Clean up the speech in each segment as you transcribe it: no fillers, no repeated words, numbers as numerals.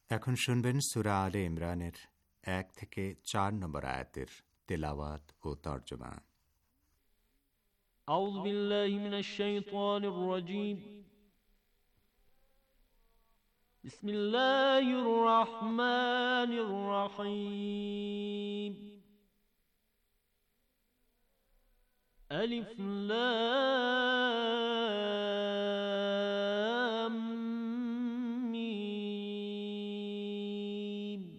এখন শুনবেন সূরা আলে ইমরানের 1 থেকে 4 নম্বর আয়াতের তেলাওয়াত ও তরজমা। আউযু বিল্লাহি মিনাশ শাইতানির রাজীম। বিসমিল্লাহির রহমানির রহিম। আলিফ লাম মিম।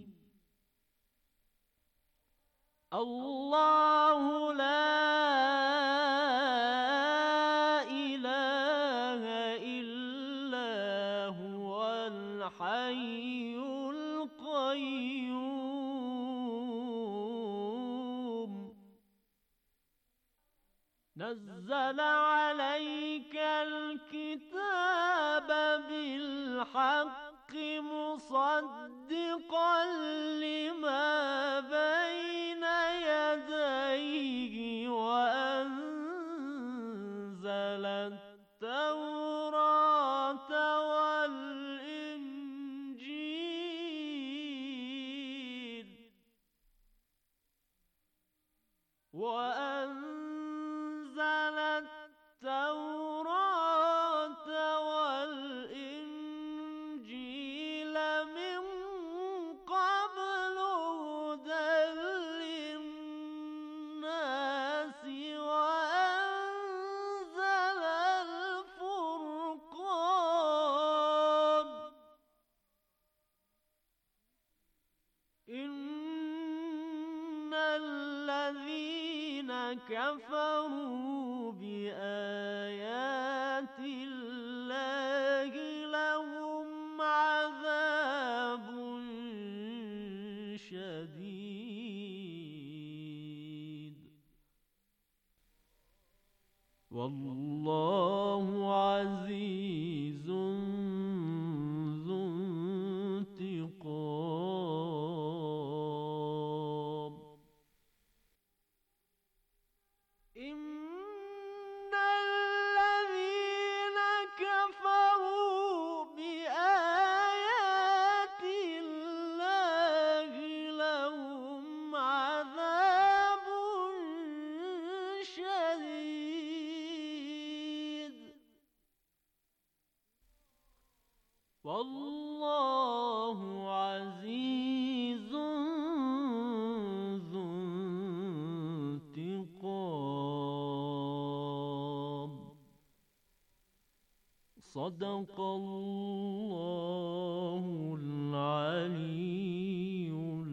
আল্লাহু লা ইলাহা ইল্লা হুয়াল হাইয়ুল কাইয়্যুম। نزل عليك الكتاب بالحق مصدقا لما بين يديه وأنزل التوراة والإنجيل وأنزل التوراة والإنجيل من قبل هدى للناس وأنزل الفرقان. إن الذين كفروا بآيات الله لهم عذاب شديد والله عزيز ذو انتقام. إن الذين كفروا بآيات الله لهم عذاب شديد والله عزيز ذو انتقام. صدق الله العلي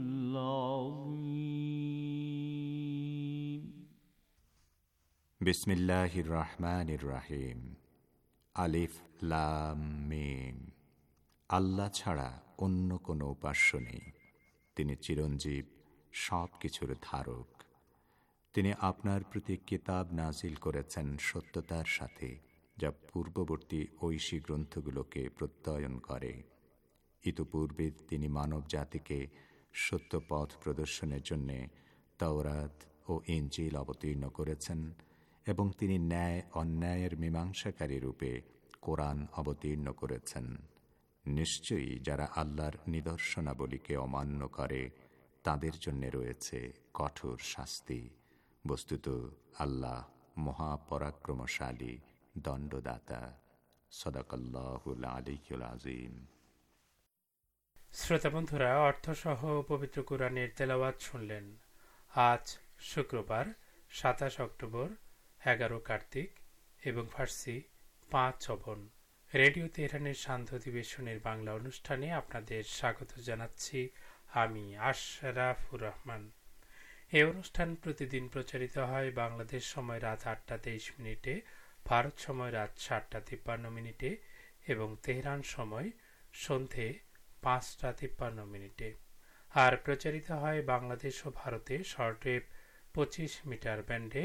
العظيم. বিসমিল্লাহির রহমানির রহিম। আলিফ লাম মিম। আল্লাহ ছাড়া অন্য কোনো উপাস্য নেই। তিনি চিরঞ্জীব, সব কিছুর ধারক। তিনি আপনার প্রতি কিতাব নাজিল করেছেন সত্যতার সাথে, যা পূর্ববর্তী ঐশী গ্রন্থগুলোকে প্রত্যয়ন করে। ইতপূর্বে তিনি মানব জাতিকে সত্য পথ প্রদর্শনের জন্য তাওরাত ও ইনজিল অবতীর্ণ করেছেন এবং তিনি ন্যায় অন্যায়ের মীমাংসাকারী রূপে কোরআন অবতীর্ণ করেছেন। নিশ্চয়ই যারা আল্লাহর নিদর্শনাবলীকে অমান্য করে তাদের জন্য রয়েছে কঠোর শাস্তি। বস্তুত আল্লাহ মহাপরাক্রমশালী, দণ্ডদাতা। সাদাকাল্লাহুল আলিয়্যুল আযীম। শ্রোতা বন্ধুরা, অর্থসহ পবিত্র কুরআনের তেলাওয়াত শুনলেন। আজ শুক্রবার 27 অক্টোবর, 11 কার্তিক এবং ফার্সি 5 শ্রবণ। রেডিও তেহরানের শান্ত অধিবেশনের বাংলা অনুষ্ঠানে আপনাদের স্বাগত জানাচ্ছি আমি আশরাফুর রহমান। এই অনুষ্ঠান প্রতিদিন প্রচারিত হয় বাংলাদেশ সময় রাত 8:23, ভারত সময় রাত 7:53 এবং তেহরান সময় সন্ধে 5:53। আর প্রচারিত হয় বাংলাদেশ ও ভারতে শর্টওয়েভ 25 মিটার ব্যান্ডে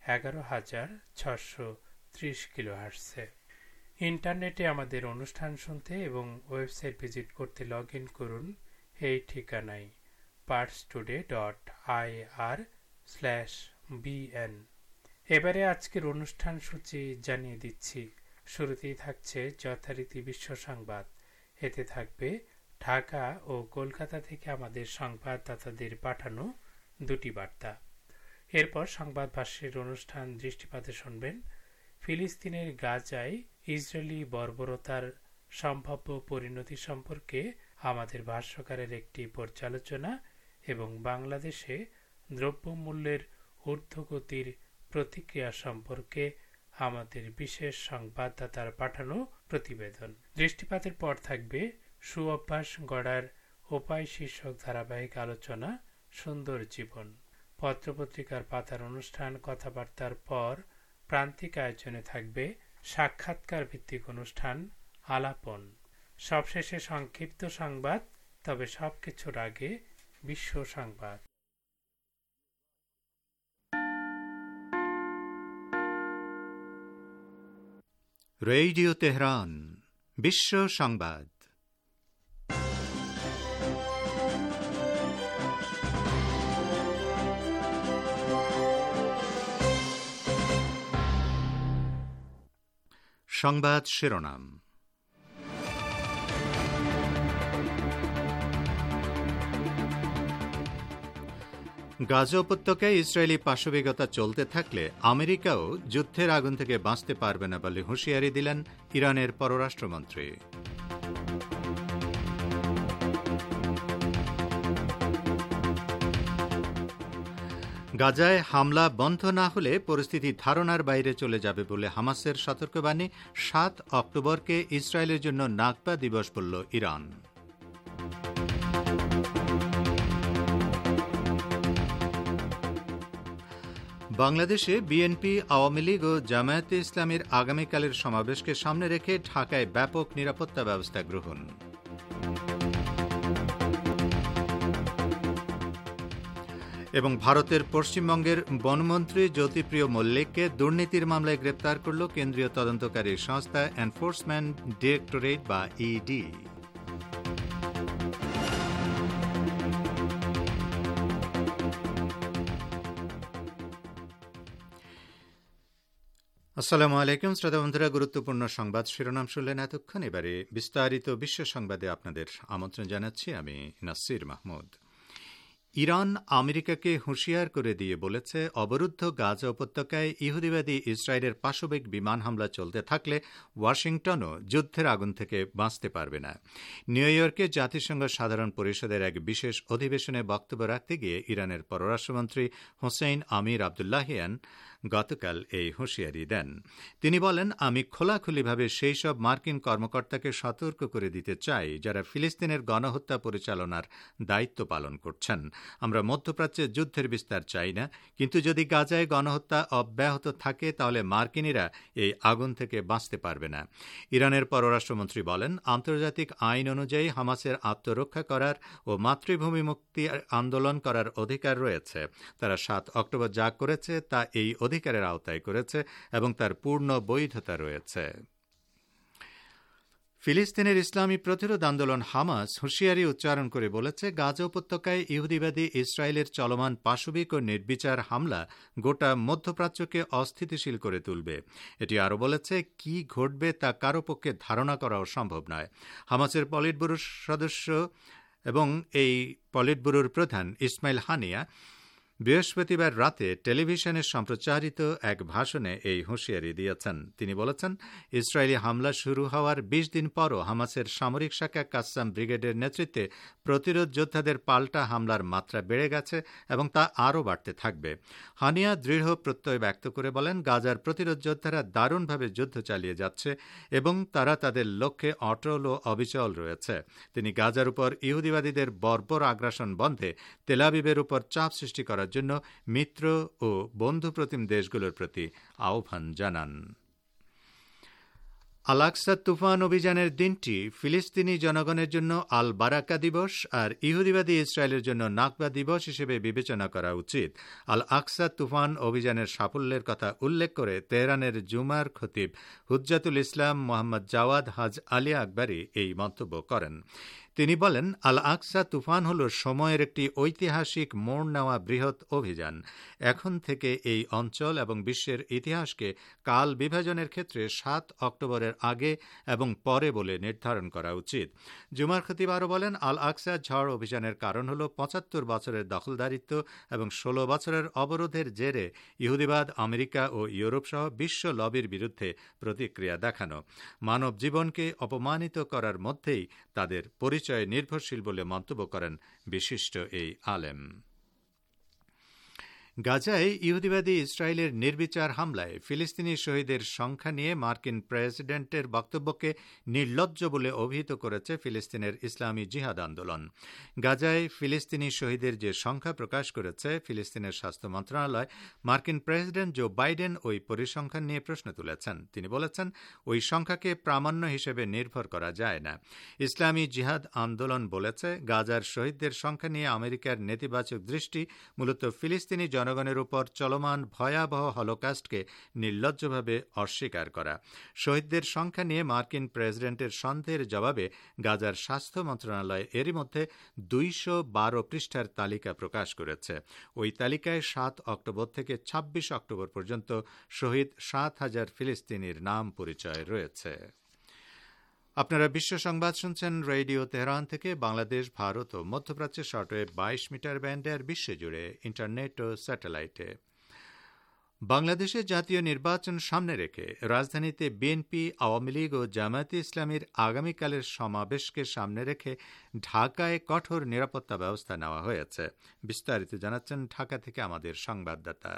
11,630 কিলোহার্টজে। ইন্টারনেটে আমাদের অনুষ্ঠান শুনতে এবং ওয়েবসাইট ভিজিট করতে লগ ইন করুন এই ঠিকানায় parstoday.ir/bn। এবারে আজকের অনুষ্ঠান সূচি জানিয়ে দিচ্ছি। শুরুতেই থাকছে যথারীতি বিশ্ব সংবাদ, এতে থাকবে ঢাকা ও কলকাতা থেকে আমাদের সংবাদদাতাদের পাঠানো দুটি বার্তা। এরপর সংবাদ ভাষ্যের অনুষ্ঠান দৃষ্টিপাতে শুনবেন ফিলিস্তিনের গাজায় ইসরায়েলি বর্বরতার সম্ভাব্য পরিণতি সম্পর্কে আমাদের ভাষ্যকারের একটি পর্যালোচনা এবং বাংলাদেশে দ্রব্যমূল্যের ঊর্ধ্বগতির প্রতিক্রিয়া সম্পর্কে আমাদের বিশেষ সংবাদদাতার পাঠানো প্রতিবেদন। দৃষ্টিপাতের পর থাকবে সুঅভ্যাস গড়ার উপায় শীর্ষক ধারাবাহিক আলোচনা সুন্দর জীবন। পত্রপত্রিকার পাতার অনুষ্ঠান কথাবার্তার পর প্রান্তিক আয়োজনে থাকবে সাক্ষাৎকার ভিত্তিক অনুষ্ঠান আলাপন। সবশেষে সংক্ষিপ্ত সংবাদ, তবে সবকিছুর আগে বিশ্ব সংবাদ। রেডিও তেহরান, বিশ্ব সংবাদ। সংবাদ শিরোনাম। গাজা উপত্যকায় ইসরায়েলি পাশবিকতা চলতে থাকলে আমেরিকাও যুদ্ধের আগুন থেকে বাঁচতে পারবে না বলে হুঁশিয়ারি দিলেন ইরানের পররাষ্ট্রমন্ত্রী। গাজায় হামলা বন্ধ না হলে পরিস্থিতি ধারণার বাইরে চলে যাবে বলে হামাসের সতর্কবাণী। 7 অক্টোবরকে ইসরায়েলের জন্য নাকবা দিবস বলল ইরান। বাংলাদেশে বিএনপি, আওয়ামী লীগ ও জামায়াতে ইসলামীর আগামীকালের সমাবেশকে সামনে রেখে ঢাকায় ব্যাপক নিরাপত্তা ব্যবস্থা গ্রহণ। এবং ভারতের পশ্চিমবঙ্গের বনমন্ত্রী জ্যোতিপ্রিয় মল্লিককে দুর্নীতির মামলায় গ্রেপ্তার করল কেন্দ্রীয় তদন্তকারী সংস্থা এনফোর্সমেন্ট ডিরেক্টরেট বা ইডি। আসসালামু আলাইকুম শ্রোতা বন্ধুরা, গুরুত্বপূর্ণ সংবাদ শিরোনাম শুনলেন এতক্ষণ। এবারে বিস্তারিত বিশ্ব সংবাদে আপনাদের আমন্ত্রণ জানাচ্ছি আমি নাসির মাহমুদ। ইরান আমেরিকাকে হুঁশিয়ার করে দিয়ে বলেছে, অবরুদ্ধ গাজা উপত্যকায় ইহুদিবাদী ইসরায়েলের পাশবিক বিমান হামলা চলতে থাকলে ওয়াশিংটনও যুদ্ধের আগুন থেকে বাঁচতে পারবে না। নিউ ইয়র্কে জাতিসংঘ সাধারণ পরিষদের এক বিশেষ অধিবেশনে বক্তব্য রাখতে গিয়ে ইরানের পররাষ্ট্রমন্ত্রী হোসেইন আমির আবদুল্লাহিয়ান গতকাল এই হুঁশিয়ারি দেন। তিনি বলেন, আমি খোলাখুলিভাবে সেই সব মার্কিন কর্মকর্তাকে সতর্ক করে দিতে চাই যারা ফিলিস্তিনের গণহত্যা পরিচালনার দায়িত্ব পালন করছেন। আমরা মধ্যপ্রাচ্যে যুদ্ধের বিস্তার চাই না, কিন্তু যদি গাজায় গণহত্যা অব্যাহত থাকে তাহলে মার্কিনিরা এই আগুন থেকে বাঁচতে পারবে না। ইরানের পররাষ্ট্রমন্ত্রী বলেন, আন্তর্জাতিক আইন অনুযায়ী হামাসের আত্মরক্ষা করার ও মাতৃভূমি মুক্তি আন্দোলন করার অধিকার রয়েছে। তারা 7 অক্টোবর যা করেছে তা এই অধিকারের আওতায় করেছে এবং তার পূর্ণ বৈধতা রয়েছে। ফিলিস্তিনের ইসলামী প্রতিরোধ আন্দোলন হামাস হুঁশিয়ারি উচ্চারণ করে বলেছে, গাজা উপত্যকায় ইহুদিবাদী ইসরায়েলের চলমান পাশবিক ও নির্বিচার হামলা গোটা মধ্যপ্রাচ্যকে অস্থিতিশীল করে তুলবে। এটি আরও বলেছে, কি ঘটবে তা কারো পক্ষে ধারণা করাও সম্ভব নয়। হামাসের পলিটব্যুরোর সদস্য এবং এই পলিটব্যুরোর প্রধান ইসমাইল হানিয়া বৃহস্পতিবার রাতে টেলিভিশনে সম্প্রচারিত এক ভাষণে এই হুঁশিয়ারি দিয়েছেন। তিনি বলেছেন, ইসরায়েলি হামলা শুরু হওয়ার 20 দিন পরও হামাসের সামরিক শাখা কাসসাম ব্রিগেডের নেতৃত্বে প্রতিরোধ যোদ্ধাদের পাল্টা হামলার মাত্রা বেড়ে গেছে এবং তা আরও বাড়তে থাকবে। হানিয়া দৃঢ় প্রত্যয় ব্যক্ত করে বলেন, গাজার প্রতিরোধ যোদ্ধারা দারুণভাবে যুদ্ধ চালিয়ে যাচ্ছে এবং তারা তাদের লক্ষ্যে অটল ও অবিচল রয়েছে। তিনি গাজার উপর ইহুদিবাদীদের বর্বর আগ্রাসন বন্ধে তেল আবিবের উপর চাপ সৃষ্টি করার জন্য মিত্র ও বন্ধুপ্রতিম দেশগুলোর প্রতি আহ্বান জানান। আল আকসা তুফান অভিযানের দিনটি ফিলিস্তিনি জনগণের জন্য আল বারাকা দিবস আর ইহুদিবাদী ইসরায়েলের জন্য নাকবা দিবস হিসেবে বিবেচনা করা উচিত। আল আকসা তুফান অভিযানের সাফল্যের কথা উল্লেখ করে তেহরানের জুমার খতিব হুজ্জাতুল ইসলাম মোহাম্মদ জাওয়াদ হাজ আলী আকবরী এই মন্তব্য করেন। তিনি বলেন, আল আকসা তুফান হল সময়ের একটি ঐতিহাসিক মোড় নেওয়া বৃহৎ অভিযান। এখন থেকে এই অঞ্চল এবং বিশ্বের ইতিহাসকে কাল বিভাজনের ক্ষেত্রে 7 অক্টোবরের আগে এবং পরে বলে নির্ধারণ করা উচিত। জুমার খতিব আরও বলেন, আল আকসা ঝড় অভিযানের কারণ হল 75 বছরের দখলদারিত্ব এবং 16 বছরের অবরোধের জেরে ইহুদিবাদ, আমেরিকা ও ইউরোপ সহ বিশ্ব লবির বিরুদ্ধে প্রতিক্রিয়া দেখানো। মানব জীবনকে অপমানিত করার মধ্যেই তাদের পরিচয় নির্ভরশীল বলে মন্তব্য করেন বিশিষ্ট এই আলেম। গাজায় ইহুদিবাদী ইসরায়েলের নির্বিচার হামলায় ফিলিস্তিনি শহীদের সংখ্যা নিয়ে মার্কিন প্রেসিডেন্টের বক্তব্যকে নির্লজ্জ বলে অভিহিত করেছে ফিলিস্তিনের ইসলামী জিহাদ আন্দোলন। গাজায় ফিলিস্তিনি শহীদের যে সংখ্যা প্রকাশ করেছে ফিলিস্তিনের স্বাস্থ্য মন্ত্রণালয়, মার্কিন প্রেসিডেন্ট জো বাইডেন ওই পরিসংখ্যান নিয়ে প্রশ্ন তুলেছেন। তিনি বলেছেন, ওই সংখ্যাকে প্রামাণ্য হিসেবে নির্ভর করা যায় না। ইসলামী জিহাদ আন্দোলন বলেছে, গাজার শহীদদের সংখ্যা নিয়ে আমেরিকার নেতিবাচক দৃষ্টি মূলত ফিলিস্তিনি জনগণের উপর চলমান ভয়াবহ হলোকাস্টকে নির্লজ্জভাবে অস্বীকার করা। শহীদদের সংখ্যা নিয়ে মার্কিন প্রেসিডেন্টের সন্দেহের জবাবে গাজার স্বাস্থ্য মন্ত্রণালয় এরই মধ্যে 212 পৃষ্ঠার তালিকা প্রকাশ করেছে। ওই তালিকায় 7 অক্টোবর থেকে 26 অক্টোবর পর্যন্ত শহীদ 7,000 ফিলিস্তিনির নাম পরিচয় রয়েছে। আপনারা বিশ্ব সংবাদ শুনছেন রেডিও তেহরান থেকে। বাংলাদেশ, ভারত ও মধ্যপ্রাচ্যের শর্টওয়েভ 22 মিটার ব্যান্ডে আর বিশ্বজুড়ে ইন্টারনেট ও স্যাটেলাইটে। বাংলাদেশের জাতীয় নির্বাচন সামনে রেখে রাজধানীতে বিএনপি, আওয়ামী লীগ ও জামায়াতে ইসলামীর আগামীকালের সমাবেশকে সামনে রেখে ঢাকায় কঠোর নিরাপত্তা ব্যবস্থা নেওয়া হয়েছে। বিস্তারিত জানাচ্ছেন ঢাকা থেকে আমাদের সংবাদদাতা।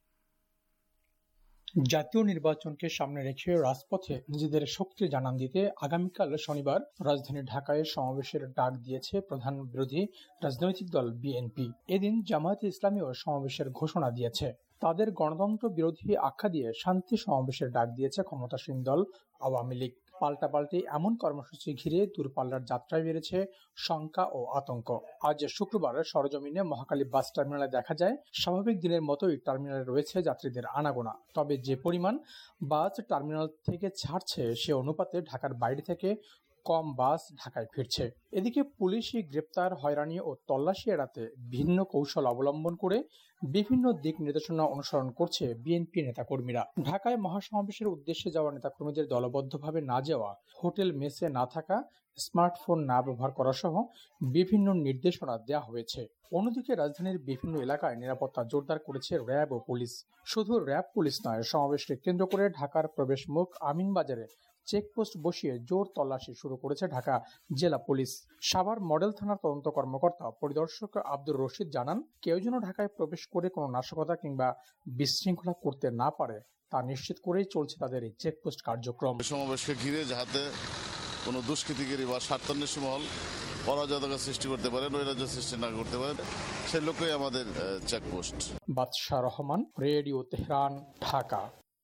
জাতীয় নির্বাচনকে সামনে রেখে রাজপথে নিজেদের শক্তি জানান দিতে আগামীকাল শনিবার রাজধানী ঢাকায় সমাবেশের ডাক দিয়েছে প্রধান বিরোধী রাজনৈতিক দল বিএনপি। এদিন জামায়াতে ইসলামীও সমাবেশের ঘোষণা দিয়েছে। তাদের গণতন্ত্র বিরোধী আখ্যা দিয়ে শান্তি সমাবেশের ডাক দিয়েছে ক্ষমতাসীন দল আওয়ামী লীগ। পাল্টাপাল্টি এমন কর্মসূচি ঘিরে দূরপাল্লার যাত্রায় বেড়েছে শঙ্কা ও আতঙ্ক। আজ শুক্রবার সরজমিনে মহাখালী বাস টার্মিনালে দেখা যায়, স্বাভাবিক দিনের মতোই টার্মিনালে রয়েছে যাত্রীদের আনাগোনা। তবে যে পরিমাণ বাস টার্মিনাল থেকে ছাড়ছে সে অনুপাতে ঢাকার বাইরে থেকে কম বাস ঢাকায় ফিরছে। এদিকে পুলিশি গ্রেপ্তার, হয়রানি ও তল্লাশি এড়াতে ভিন্ন কৌশল অবলম্বন করে বিভিন্ন দিক নির্দেশনা অনুসরণ করছে বিএনপি নেতাকর্মীরা। ঢাকায় মহাসমাবেশের উদ্দেশ্যে যাওয়া নেতাকর্মীদের দলবদ্ধভাবে না যাওয়া, হোটেল মেসে না থাকা, স্মার্টফোন না ব্যবহার করা সহ বিভিন্ন নির্দেশনা দেওয়া হয়েছে। অন্যদিকে রাজধানীর বিভিন্ন এলাকায় নিরাপত্তা জোরদার করেছে র্যাব ও পুলিশ। শুধু র্যাব পুলিশ নয়, সমাবেশকে কেন্দ্র করে ঢাকার প্রবেশ মুখ আমিনবাজারে চেকপোস্ট বসিয়ে জোর তল্লাশি শুরু করেছে ঢাকা জেলা পুলিশ। সাভার মডেল থানার তদন্ত কর্মকর্তা পরিদর্শক আব্দুর রশিদ জানান, কেউ যেন ঢাকায় প্রবেশ করে কোনো নাশকতা কিংবা বিশৃঙ্খলা করতে না পারে তা নিশ্চিত করেই চলছে তাদের এই চেকপোস্ট কার্যক্রম। সমাবেশকে ঘিরে যাতে কোনো দুষ্কৃতিকারী বা স্বার্থান্বেষী মহল অরাজকতা সৃষ্টি করতে পারে, নৈরাজ্য সৃষ্টি না করতে পারে, সেই লক্ষ্যই আমাদের চেকপোস্ট। বাদশাহ রহমান, রেডিও তেহরান, ঢাকা।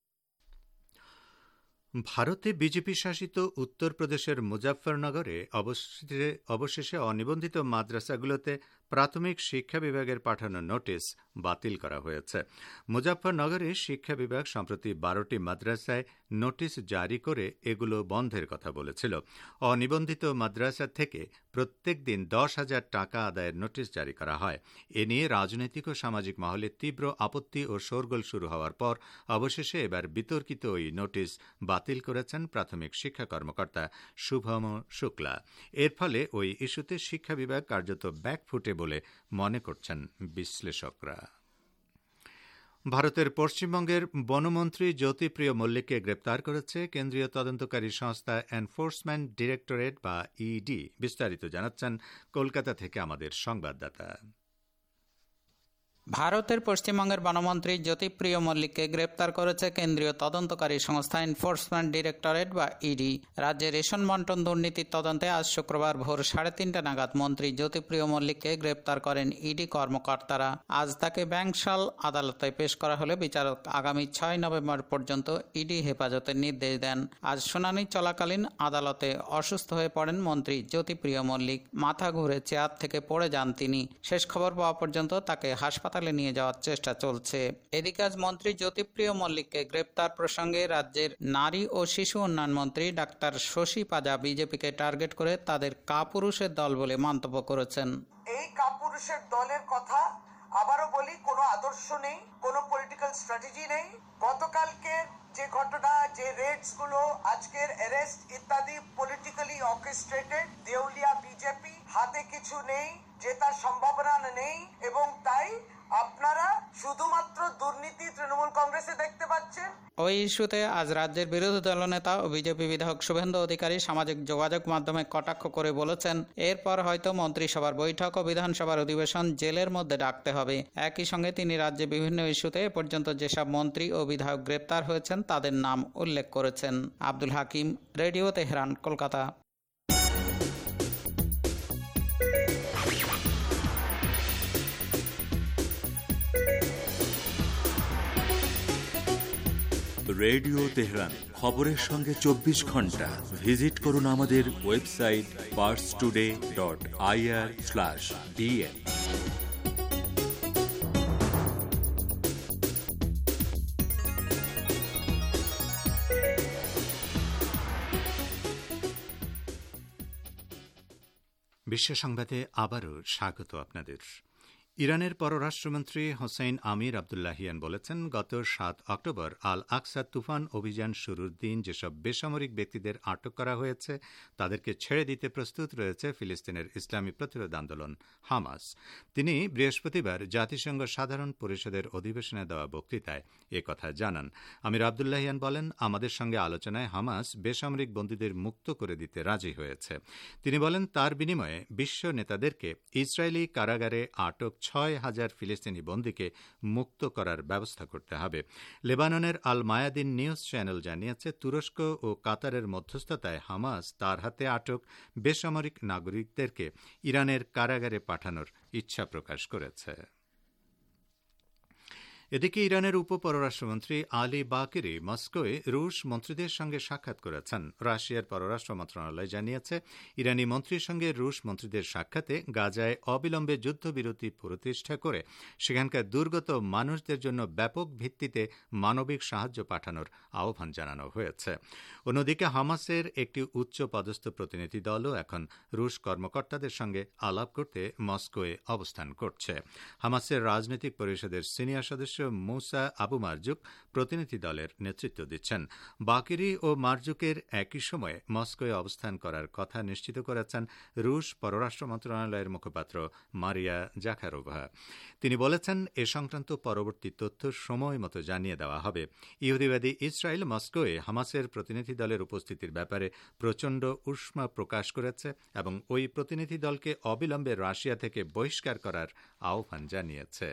ভারতে বিজেপি শাসিত উত্তরপ্রদেশের মুজাফফরনগরে অবশেষে অনিবন্ধিত মাদ্রাসাগুলোতে প্রাথমিক শিক্ষা বিভাগের পাঠানো নোটিশ বাতিল করা হয়েছে। মুজাফফরনগরে শিক্ষা বিভাগ সম্প্রতি 12টি মাদ্রাসায় নোটিশ জারি করে এগুলো বন্ধের কথা বলেছিল। অনিবন্ধিত মাদ্রাসা থেকে প্রত্যেক দিন 10,000 টাকা আদায়ের নোটিশ জারি করা হয়। এ নিয়ে রাজনৈতিক ও সামাজিক মহলে তীব্র আপত্তি ও শোরগোল শুরু হওয়ার পর অবশেষে এবার বিতর্কিত ওই নোটিশ বাতিল করেছেন প্রাথমিক শিক্ষা কর্মকর্তা শুভম শুক্লা। এর ফলে ওই ইস্যুতে শিক্ষা বিভাগ কার্যত ব্যাকফুটে বলে মনে করছেন বিশ্লেষকরা। ভারতের পশ্চিমবঙ্গের বনমন্ত্রী জ্যোতিপ্রিয় মল্লিককে গ্রেপ্তার করেছে কেন্দ্রীয় তদন্তকারী সংস্থা এনফোর্সমেন্ট ডিরেক্টরেট বা ইডি। বিস্তারিত জানাচ্ছেন কলকাতা থেকে আমাদের সংবাদদাতা। ভারতের পশ্চিমবঙ্গের বনমন্ত্রী জ্যোতিপ্রিয় মল্লিককে গ্রেপ্তার করেছে কেন্দ্রীয় তদন্তকারী সংস্থা এনফোর্সমেন্ট ডিরেক্টরেট বা ইডি। রাজ্যে রেশন বন্টন দুর্নীতির তদন্তে আজ শুক্রবার ভোর 3:30 নাগাদ মন্ত্রী জ্যোতিপ্রিয় মল্লিককে গ্রেপ্তার করেন ইডি কর্মকর্তারা। আজ তাকে ব্যাংশাল আদালতে পেশ করা হলে বিচারক আগামী 6 নভেম্বর পর্যন্ত ইডি হেফাজতের নির্দেশ দেন। আজ শুনানি চলাকালীন আদালতে অসুস্থ হয়ে পড়েন মন্ত্রী জ্যোতিপ্রিয় মল্লিক। মাথা ঘুরে চেয়ার থেকে পড়ে যান তিনি। শেষ খবর পাওয়া পর্যন্ত তাকে হাসপাতাল হাসপাতালে নিয়ে যাওয়ার চেষ্টা চলছে। এদিকে আজ মন্ত্রী জ্যোতিপ্রিয় মল্লিককে গ্রেপ্তার প্রসঙ্গে রাজ্যের নারী ও শিশু উন্নয়ন মন্ত্রী ডাক্তার শশী পাজা বিজেপিকে টার্গেট করে তাদের কাপুরুষের দল বলে মন্তব্য করেছেন। এই কাপুরুষের দলের কথা আবারও বলি, কোনো আদর্শ নেই, কোনো পলিটিক্যাল স্ট্র্যাটেজি নেই। গতকালকে যে ঘটনা, যে রেডস গুলো, আজকের অ্যারেস্ট ইত্যাদি পলিটিক্যালি অর্কেস্ট্রেটেড। দেউলিয়া বিজেপি, হাতে কিছু নেই, জেতার সম্ভাবনা নেই, এবং তাই আপনারা শুধুমাত্র দুর্নীতি তৃণমূল কংগ্রেসে দেখতে পাচ্ছেন। ওই ইস্যুতে আজ রাজ্যের বিরোধী দলনেতা ও বিজেপি বিধায়ক শুভেন্দু অধিকারী সামাজিক যোগাযোগ মাধ্যমে কটাক্ষ করে বলেছেন, এরপর হয়তো মন্ত্রিসভার বৈঠক ও বিধানসভার অধিবেশন জেলের মধ্যে ডাকতে হবে। একই সঙ্গে তিনি রাজ্যে বিভিন্ন ইস্যুতে এ পর্যন্ত যেসব মন্ত্রী ও বিধায়ক গ্রেপ্তার হয়েছেন তাদের নাম উল্লেখ করেছেন। Abdul Hakim, radio Tehran, Kolkata. Radio Tehran, খবরের সঙ্গে 24 ঘন্টা। ভিজিট করুন আমাদের ওয়েবসাইট parstoday.ir/dn। বিশ্ব সংবাদে আবারও স্বাগত আপনাদের। ইরানের পররাষ্ট্রমন্ত্রী হোসেইন আমির আবদুল্লাহিয়ান বলেছেন, গত 7 অক্টোবর আল আকসা তুফান অভিযান শুরুর দিন যেসব বেসামরিক ব্যক্তিদের আটক করা হয়েছে তাদেরকে ছেড়ে দিতে প্রস্তুত রয়েছে ফিলিস্তিনের ইসলামী প্রতিরোধ আন্দোলন হামাস। তিনি বৃহস্পতিবার জাতিসংঘ সাধারণ পরিষদের অধিবেশনে দেওয়া বক্তৃতায় কথা জানান। আমির আবদুল্লাহিয়ান বলেন, আমাদের সঙ্গে আলোচনায় হামাস বেসামরিক বন্দীদের মুক্ত করে দিতে রাজি হয়েছে। তিনি বলেন, তার বিনিময়ে বিশ্ব নেতাদেরকে ইসরায়েলি কারাগারে আটক 6,000 ফিলিস্তিনি বন্দীকে মুক্ত করার ব্যবস্থা করতে হবে। লেবাননের আল মায়াদিন নিউজ চ্যানেল জানিয়েছে, তুরস্ক ও কাতারের মধ্যস্থতায় হামাস তার হাতে আটক বেসামরিক নাগরিকদেরকে ইরানের কারাগারে পাঠানোর ইচ্ছা প্রকাশ করেছে। এদিকে ইরানের উপপররাষ্ট্রমন্ত্রী আলী বাকেরি মস্কোয় রুশ মন্ত্রীদের সঙ্গে সাক্ষাৎ করেছেন। রাশিয়ার পররাষ্ট্র মন্ত্রণালয় জানিয়েছে, ইরানি মন্ত্রীর সঙ্গে রুশ মন্ত্রীদের সাক্ষাতে গাজায় অবিলম্বে যুদ্ধবিরতি প্রতিষ্ঠা করে সেখানকার দুর্গত মানুষদের জন্য ব্যাপক ভিত্তিতে মানবিক সাহায্য পাঠানোর আহ্বান জানানো হয়েছে। অন্যদিকে হামাসের একটি উচ্চ পদস্থ প্রতিনিধি দলও এখন রুশ কর্মকর্তাদের সঙ্গে আলাপ করতে মস্কোয় অবস্থান করছে। হামাসের রাজনৈতিক পরিষদের সিনিয়র সদস্য মুসা আবু মারজুক প্রতিনিধি দলের নেতৃত্ব দিচ্ছেন। বাকেরি ও মারজুকের একই সময়ে মস্কোয় অবস্থান করার কথা নিশ্চিত করেছেন রুশ পররাষ্ট্র মন্ত্রণালয়ের মুখপাত্র মারিয়া জাখারোভা। তিনি বলেছেন, এ সংক্রান্ত পরবর্তী তথ্য সময় মতো জানিয়ে দেওয়া হবে। ইহুদিবাদী ইসরায়েল মস্কোয় হামাসের প্রতিনিধি দলের উপস্থিতির ব্যাপারে প্রচণ্ড উষ্মা প্রকাশ করেছে এবং ওই প্রতিনিধি দলকে অবিলম্বে রাশিয়া থেকে বহিষ্কার করার আহ্বান জানিয়েছে।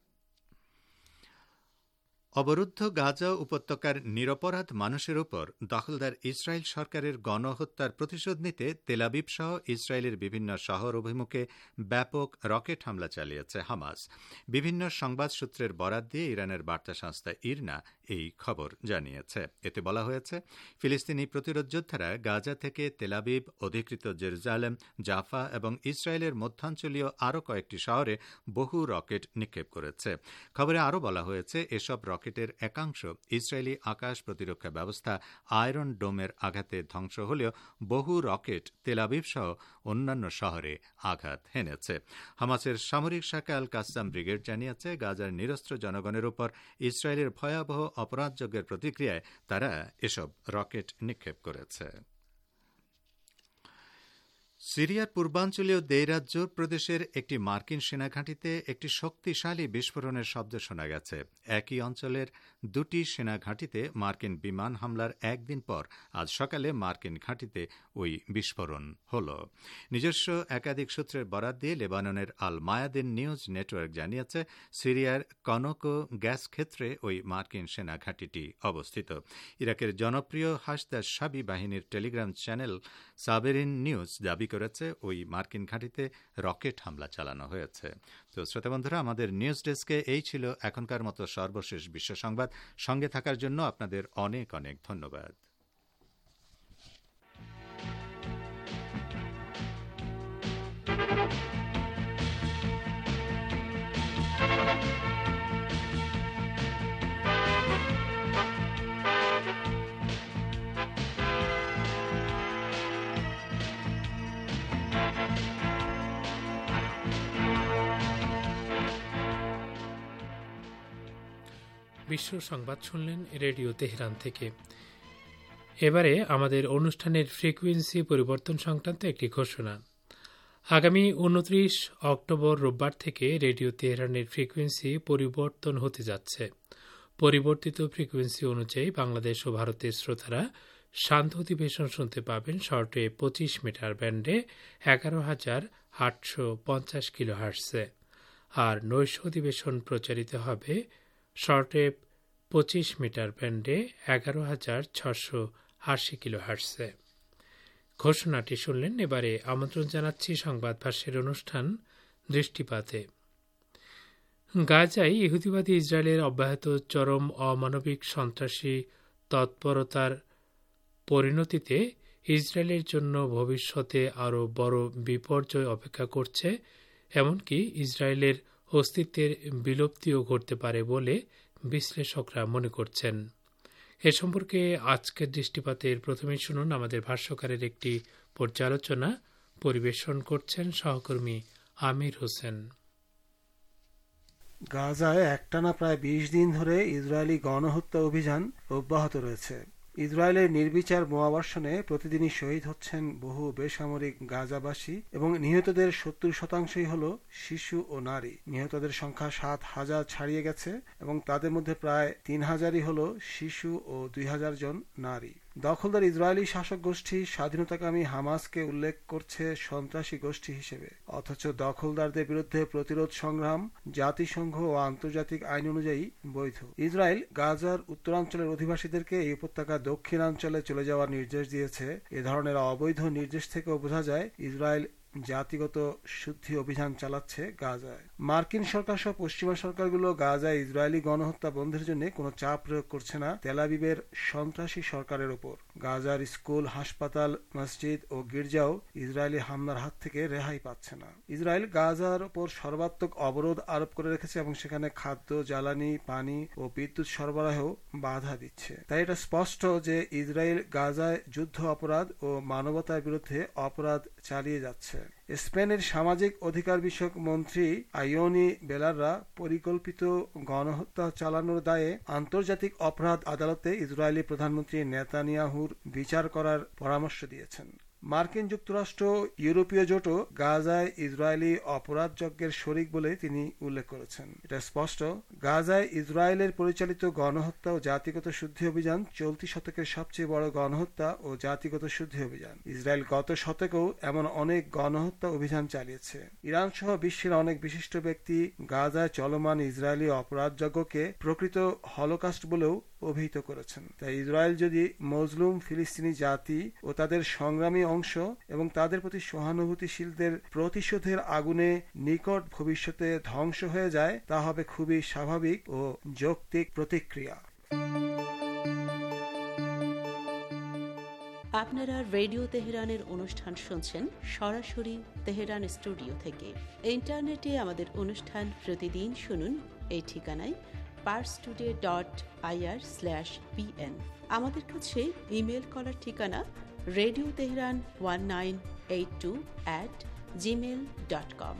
অবরুদ্ধ গাজা উপত্যকার নিরপরাধ মানুষের উপর দখলদার ইসরায়েল সরকারের গণহত্যার প্রতিশোধ নিতে তেলাবিব সহ ইসরায়েলের বিভিন্ন শহর অভিমুখে ব্যাপক রকেট হামলা চালিয়েছে হামাস। বিভিন্ন সংবাদ সূত্রের বরাত দিয়ে ইরানের বার্তা সংস্থা ইরনা এই খবর জানিয়েছে। এতে বলা হয়েছে, ফিলিস্তিনি প্রতিরোধ যোদ্ধারা গাজা থেকে তেলাবিব, অধিকৃত জেরুজালেম, জাফা এবং ইসরায়েলের মধ্যাঞ্চলীয় আরও কয়েকটি শহরে বহু রকেট নিক্ষেপ করেছে। খবরে আরও বলা হয়েছে, এসব রকেটের একাংশ ইসরায়েলি আকাশ প্রতিরক্ষা ব্যবস্থা আয়রন ডোমের আঘাতে ধ্বংস হলেও বহু রকেট তেলাবিব সহ অন্যান্য শহরে আঘাত হেনেছে। হামাসের সামরিক শাখা আল কাসাম ব্রিগেড জানিয়েছে, গাজার নিরস্ত্র জনগণের উপর ইসরায়েলের ভয়াবহ অপরাধযজ্ঞের প্রতিক্রিয়ায় তারা এসব রকেট নিক্ষেপ করেছে। সিরিয়ার পূর্বাঞ্চলীয় দেইরাত জোর প্রদেশের একটি মার্কিন সেনাঘাঁটিতে একটি শক্তিশালী বিস্ফোরণের শব্দ শোনা গেছে। একই অঞ্চলের দুটি সেনাঘাঁটিতে মার্কিন বিমান হামলার একদিন পর আজ সকালে মার্কিন ঘাঁটিতে ওই বিস্ফোরণ হল। নিজস্ব একাধিক সূত্রের বরাত দিয়ে লেবাননের আল মায়াদিন নিউজ নেটওয়ার্ক জানিয়েছে, সিরিয়ার কনকো গ্যাস ক্ষেত্রে ওই মার্কিন সেনাঘাঁটিটি অবস্থিত। ইরাকের জনপ্রিয় হাসদা শাবি বাহিনীর টেলিগ্রাম চ্যানেল সাবেরিন নিউজ দাবি করেছে ওই মার্কিন ঘাঁটিতে রকেট হামলা চালানো হয়েছে। তো শ্রোতা বন্ধুরা, আমাদের নিউজ ডেস্কে এই ছিল এখনকার মতো সর্বশেষ বিশ্ব সংবাদ। সঙ্গে থাকার জন্য আপনাদের অনেক অনেক ধন্যবাদ। বিশ্ব সংবাদ শুনলেন রেডিও তেহরান থেকে। এবারে আমাদের অনুষ্ঠানের ফ্রিকোয়েন্সি পরিবর্তন সংক্রান্ত একটি ঘোষণা। আগামী 29 অক্টোবর রোববার থেকে রেডিও তেহরানের ফ্রিকোয়েন্সি পরিবর্তন হতে যাচ্ছে। পরিবর্তিত ফ্রিকোয়েন্সি অনুযায়ী বাংলাদেশ ও ভারতের শ্রোতারা শান্ত অধিবেশন শুনতে পাবেন শর্টওয়েভ 25 মিটার ব্যান্ডে 11,850 কিলোহার্টজে, আর নৈশ অধিবেশন প্রচারিত হবে শর্টওয়েভ 25 মিটার ব্যান্ডে 11,680 কিলোহার্টজে। ঘোষণাটি শুনলেন। এবারে আমন্ত্রণ জানাচ্ছি সংবাদ ভাষ্যের অনুষ্ঠান দৃষ্টিপাতে। গাজায় ইহুদিবাদী ইসরায়েলের অব্যাহত চরম অমানবিক সন্ত্রাসী তৎপরতার পরিণতিতে ইসরায়েলের জন্য ভবিষ্যতে আরও বড় বিপর্যয় অপেক্ষা করছে, এমনকি ইসরায়েলের অস্তিত্বের বিলুপ্তিও ঘটতে পারে বলে বিশ্লেষকরা মনে করছেন। এ সম্পর্কে আজকের দৃষ্টিপাতের প্রথমেই শুনুন আমাদের ভাষ্যকারের একটি পর্যালোচনা। পরিবেশন করছেন সহকর্মী আমির হোসেন। গাজায় একটানা প্রায় 20 দিন ধরে ইসরায়েলি গণহত্যা অভিযান অব্যাহত রয়েছে। ইসরায়েলের নির্বিচার বোমাবর্ষণে প্রতিদিনই শহীদ হচ্ছেন বহু বেসামরিক গাজাবাসী এবং নিহতদের 70% হল শিশু ও নারী। নিহতদের সংখ্যা 7,000 ছাড়িয়ে গেছে এবং তাদের মধ্যে প্রায় 3,000ই হল শিশু ও 2,000 জন নারী। দখলদার ইসরায়েলি শাসক গোষ্ঠী স্বাধীনতাকামী হামাসকে উল্লেখ করছে সন্ত্রাসী গোষ্ঠী হিসেবে, অথচ দখলদারদের বিরুদ্ধে প্রতিরোধ সংগ্রাম জাতিসংঘ ও আন্তর্জাতিক আইন অনুযায়ী বৈধ। ইসরায়েল গাজার উত্তরাঞ্চলের অধিবাসীদেরকে এই উপত্যকা দক্ষিণাঞ্চলে চলে যাওয়ার নির্দেশ দিয়েছে। এ ধরনের অবৈধ নির্দেশ থেকেও বোঝা যায় ইসরায়েল জাতিগত শুদ্ধি অভিযান চালাচ্ছে গাজায়। মার্কিন সরকার সহ পশ্চিমা সরকারগুলো গাজায় ইসরায়েলি গণহত্যা বন্ধের জন্য কোনো চাপ প্রয়োগ করছে না তেল আবিবের সন্ত্রাসী সরকারের উপর। গাজার স্কুল, হাসপাতাল, মসজিদ ও গির্জাও ইসরায়েলি হামলার হাত থেকে রেহাই পাচ্ছে না। ইসরায়েল গাজার উপর সর্বাত্মক অবরোধ আরোপ করে রেখেছে এবং সেখানে খাদ্য, জ্বালানি, পানি ও বিদ্যুৎ সরবরাহেও বাধা দিচ্ছে। তাই এটা স্পষ্ট যে ইসরায়েল গাজায় যুদ্ধ অপরাধ ও মানবতার বিরুদ্ধে অপরাধ চালিয়ে যাচ্ছে। স্পেনের সামাজিক অধিকার বিষয়ক মন্ত্রী আইওনি বেলাররা পরিকল্পিত গণহত্যা চালানোর দায়ে আন্তর্জাতিক অপরাধ আদালতে ইসরায়েলি প্রধানমন্ত্রী নেতানিয়াহুর বিচার করার পরামর্শ দিয়েছেন। মার্কিন যুক্তরাষ্ট্র, ইউরোপীয় জোটও গাজায় ইসরায়েলি অপরাধ যজ্ঞের শরিক বলে তিনি উল্লেখ করেছেন। এটা স্পষ্ট, গাজায় ইসরায়েলের পরিচালিত গণহত্যা ও জাতিগত শুদ্ধি অভিযান চলতি শতকের সবচেয়ে বড় গণহত্যা ও জাতিগত শুদ্ধি অভিযান। ইসরায়েল গত শতকেও এমন অনেক গণহত্যা অভিযান চালিয়েছে। ইরান সহ বিশ্বের অনেক বিশিষ্ট ব্যক্তি গাজায় চলমান ইসরায়েলি অপরাধ যজ্ঞকে প্রকৃত হলোকাস্ট বলেও অভিহিত করেছেন। তাই ইসরায়েল যদি মজলুম ফিলিস্তিনি জাতি ও তাদের সংগ্রামী অংশ এবং তাদের প্রতি সহানুভূতিশীলদের প্রতিশোধের আগুনে নিকট ভবিষ্যতে ধ্বংস হয়ে যায়, তা হবে খুবই স্বাভাবিক ও যৌক্তিক প্রতিক্রিয়া। আপনারা রেডিও তেহরানের অনুষ্ঠান শুনছেন সরাসরি তেহরান স্টুডিও থেকে। ইন্টারনেটে আমাদের অনুষ্ঠান প্রতিদিন শুনুন এই ঠিকানায় parstoday.ir/pn। আমাদের কাছে ইমেল করার ঠিকানা radioteheran1982@gmail.com।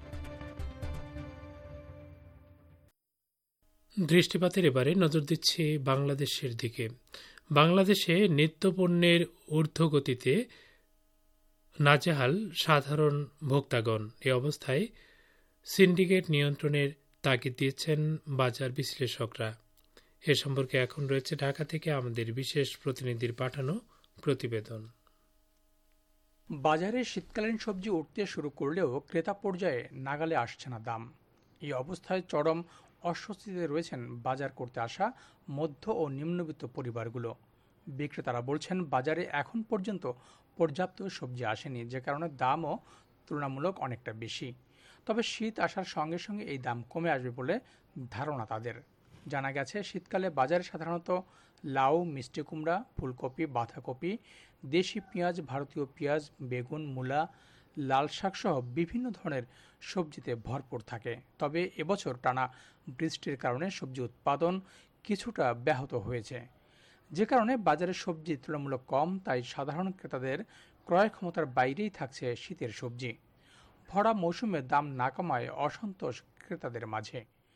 দৃষ্টিপাতের এবারে নজর দিচ্ছি বাংলাদেশের দিকে। বাংলাদেশে নিত্যপণ্যের ঊর্ধ্বগতিতে নাজেহাল সাধারণ ভোক্তাগণ। এ অবস্থায় সিন্ডিকেট নিয়ন্ত্রণের তাগিদ দিয়েছেন বাজার বিশ্লেষকরা। এ সম্পর্কে এখন রয়েছে ঢাকা থেকে আমাদের বিশেষ প্রতিনিধির পাঠানো প্রতিবেদন। বাজারে শীতকালীন সবজি উঠতে শুরু করলেও ক্রেতা পর্যায়ে নাগালে আসছে না দাম। এই অবস্থায় চরম অস্বস্তিতে রয়েছেন বাজার করতে আসা মধ্য ও নিম্নবিত্ত পরিবারগুলো। বিক্রেতারা বলছেন বাজারে এখন পর্যন্ত পর্যাপ্ত সবজি আসেনি, যে কারণে দামও তুলনামূলক অনেকটা বেশি। তবে শীত আসার সঙ্গে সঙ্গে এই দাম কমে আসবে বলে ধারণা তাদের। জানা গেছে শীতকালে বাজারে সাধারণত লাউ, মিষ্টি কুমড়া, ফুলকপি, বাঁধাকপি, দেশি পেঁয়াজ, ভারতীয় পেঁয়াজ, বেগুন, মূলা, লাল শাকসহ বিভিন্ন ধরনের সবজিতে ভরপুর থাকে। তবে এবছর টানা বৃষ্টির কারণে সবজি উৎপাদন কিছুটা ব্যাহত হয়েছে, যে কারণে বাজারে সবজি তুলনামূলক কম। তাই সাধারণ ক্রেতাদের ক্রয় ক্ষমতার বাইরেই থাকছে শীতের সবজি। ভরা মৌসুমে দাম না কমায় অসন্তোষ ক্রেতাদের মাঝে।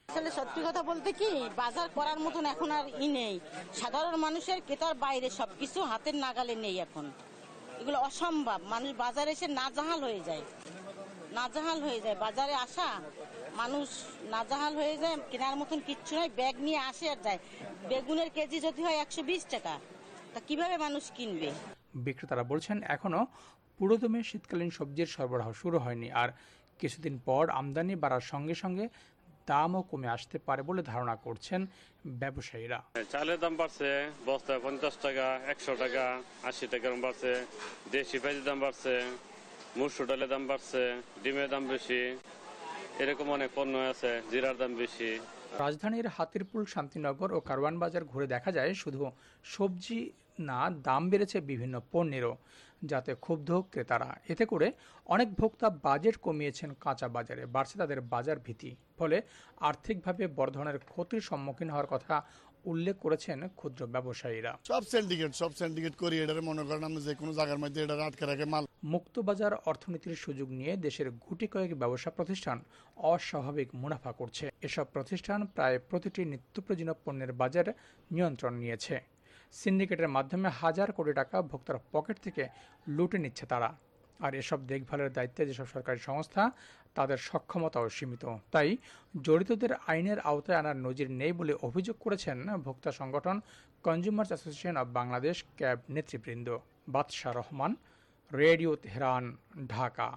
আসলে সত্যি কথা বলতে কি, বাজার করার মতন এখন আর নেই। সাধারণ মানুষের ক্রেতার বাইরে সবকিছু হাতের নাগালে নেই এখন। এগুলো অসম্ভব। মানুষ বাজারে এসে নাজেহাল হয়ে যায়, বাজারে আসা মানুষ নাজেহাল হয়ে যায়। কেনার মতন কিচ্ছু নয়, ব্যাগ নিয়ে আসে আর যায়। বেগুনের কেজি যদি হয় 120 টাকা, তা কিভাবে মানুষ কিনবে? বিক্রেতারা বলছেন এখনো পুরোদমে শীতকালীন সবজির সরবরাহ শুরু হয়নি, আর কিছুদিন পর আমদানি বাড়ার সঙ্গে সঙ্গে দামও কমে আসতে পারে বলে ধারণা করছেন ব্যবসায়ীরা। চালের দাম বাড়ছে, বস্তায় 50 টাকা, 100 টাকা, 80 টাকা বাড়ছে। দেশি পেঁয়াজের দাম বাড়ছে, মসুর ডালের দাম বাড়ছে, ডিমের দাম বেশি, এরকম অনেক পণ্য আছে, জিরার দাম বেশি। রাজধানীর হাতিরপুল, শান্তিনগর ও কারওয়ান বাজার ঘুরে দেখা যায় শুধু সবজি না, দাম বেড়েছে বিভিন্ন পণ্যেরও, যাতে ক্ষুব্ধ ক্রেতারা। এতে করে অনেক ভোক্তা বাজেট কমিয়েছেন কাঁচা বাজারে, বাড়ছে তাদের বাজার ভীতি। ফলে আর্থিকভাবে বড় ধরনের ক্ষতির সম্মুখীন হওয়ার কথা উল্লেখ করেছেন ক্ষুদ্র ব্যবসায়ীরা। সব সিন্ডিকেট করি, এটা মনে করেন আমরা যে কোনো জায়গার মধ্যে এটা আটকে রাখে মাল। মুক্তবাজার অর্থনীতির সুযোগ নিয়ে দেশের গুটি কয়েক ব্যবসা প্রতিষ্ঠান অস্বাভাবিক মুনাফা করছে। এসব প্রতিষ্ঠান প্রায় প্রতিটি নিত্য প্রয়োজনীয় পণ্যের বাজার নিয়ন্ত্রণ নিয়েছে। সিন্ডিকেটের মাধ্যমে হাজার কোটি টাকা ভোক্তার পকেট থেকে লুটে নিচ্ছে তারা। আর এসব দেখভালের দায়িত্বে যেসব সরকারি সংস্থা, তাদের সক্ষমতাও সীমিত। তাই জড়িতদের আইনের আওতায় আনার নজির নেই বলে অভিযোগ করেছেন ভোক্তা সংগঠন Consumers Association of Bangladesh CAB নেতৃবৃন্দ। Badsha Rahman, radio Tehran, Dhaka.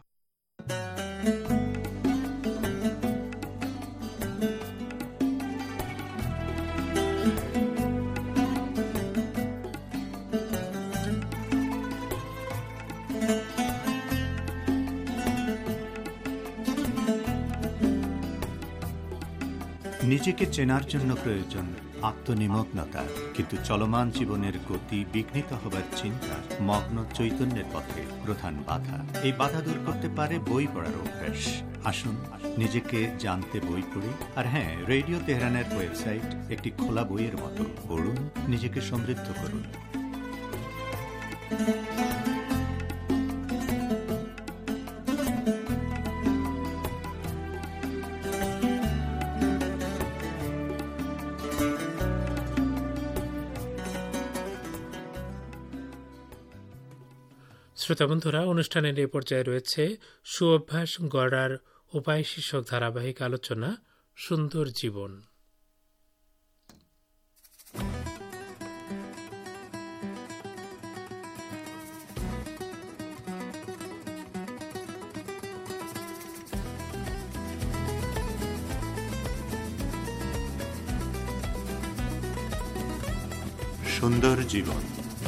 নিজেকে চেনার জন্য প্রয়োজন আত্মনিমগ্নতা, কিন্তু চলমান জীবনের গতি বিঘ্নিত হবার চিন্তা মগ্ন চৈতন্যের পথে প্রধান বাধা। এই বাধা দূর করতে পারে বই পড়ার অভ্যাস। আসুন নিজেকে জানতে বই পড়ি। আর হ্যাঁ, রেডিও তেহরানের ওয়েবসাইট একটি খোলা বইয়ের মতো। পড়ুন, নিজেকে সমৃদ্ধ করুন। শ্রোতা বন্ধুরা, অনুষ্ঠানের এই পর্যায়ে রয়েছে সুঅভ্যাস গড়ার উপায় শীর্ষক ধারাবাহিক আলোচনা সুন্দর জীবন। সুন্দর জীবন।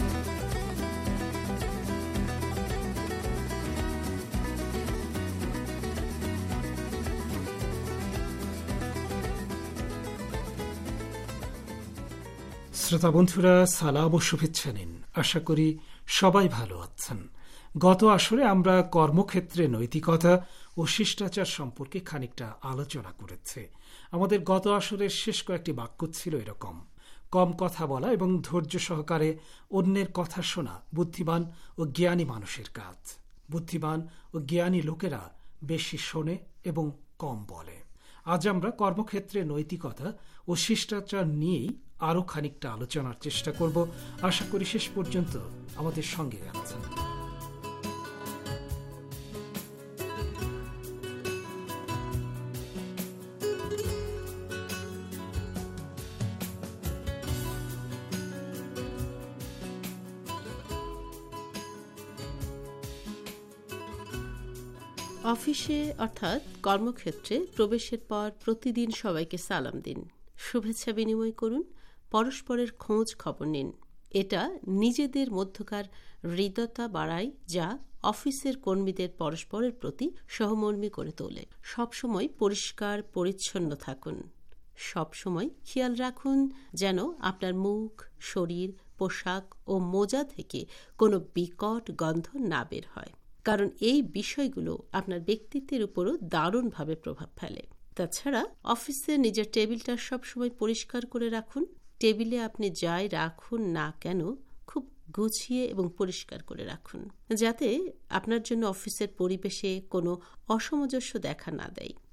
শ্রোতা বন্ধুরা, সালাম ও শুভেচ্ছা নিন। আশা করি সবাই ভালো আছেন। গত আসরে আমরা কর্মক্ষেত্রে নৈতিকতা ও শিষ্টাচার সম্পর্কে খানিকটা আলোচনা করেছি। আমাদের গত আসরের শেষ কয়েকটি বাক্য ছিল এরকম: কম কথা বলা এবং ধৈর্য সহকারে অন্যের কথা শোনা বুদ্ধিমান ও জ্ঞানী মানুষের কাজ। বুদ্ধিমান ও জ্ঞানী লোকেরা বেশি শোনে এবং কম বলে। আজ আমরা কর্মক্ষেত্রে নৈতিকতা ও শিষ্টাচার নিয়েই আরও খানিকটা আলোচনার চেষ্টা করব। আশা করি শেষ পর্যন্ত আমাদের সঙ্গে আছেন। অফিসে অর্থাৎ কর্মক্ষেত্রে প্রবেশের পর প্রতিদিন সবাইকে সালাম দিন, শুভেচ্ছা বিনিময় করুন, পরস্পরের খোঁজ খবর নিন। এটা নিজেদের মধ্যকার হৃদ্যতা বাড়ায়, যা অফিসের কর্মীদের পরস্পরের প্রতি সহমর্মী করে তোলে। সবসময় পরিষ্কার পরিচ্ছন্ন থাকুন। সবসময় খেয়াল রাখুন যেন আপনার মুখ, শরীর, পোশাক ও মোজা থেকে কোনো বিকট গন্ধ না বের হয়, কারণ এই বিষয়গুলো আপনার ব্যক্তিত্বের উপরও দারুণভাবে প্রভাব ফেলে। তাছাড়া অফিসে নিজের টেবিলটা সবসময় পরিষ্কার করে রাখুন। টেবিলে আপনি যাই রাখুন না কেন খুব গুছিয়ে এবং পরিষ্কার করে রাখুন, যাতে আপনার জন্য অফিসের পরিবেশে কোনো অসামঞ্জস্য দেখা না দেয়।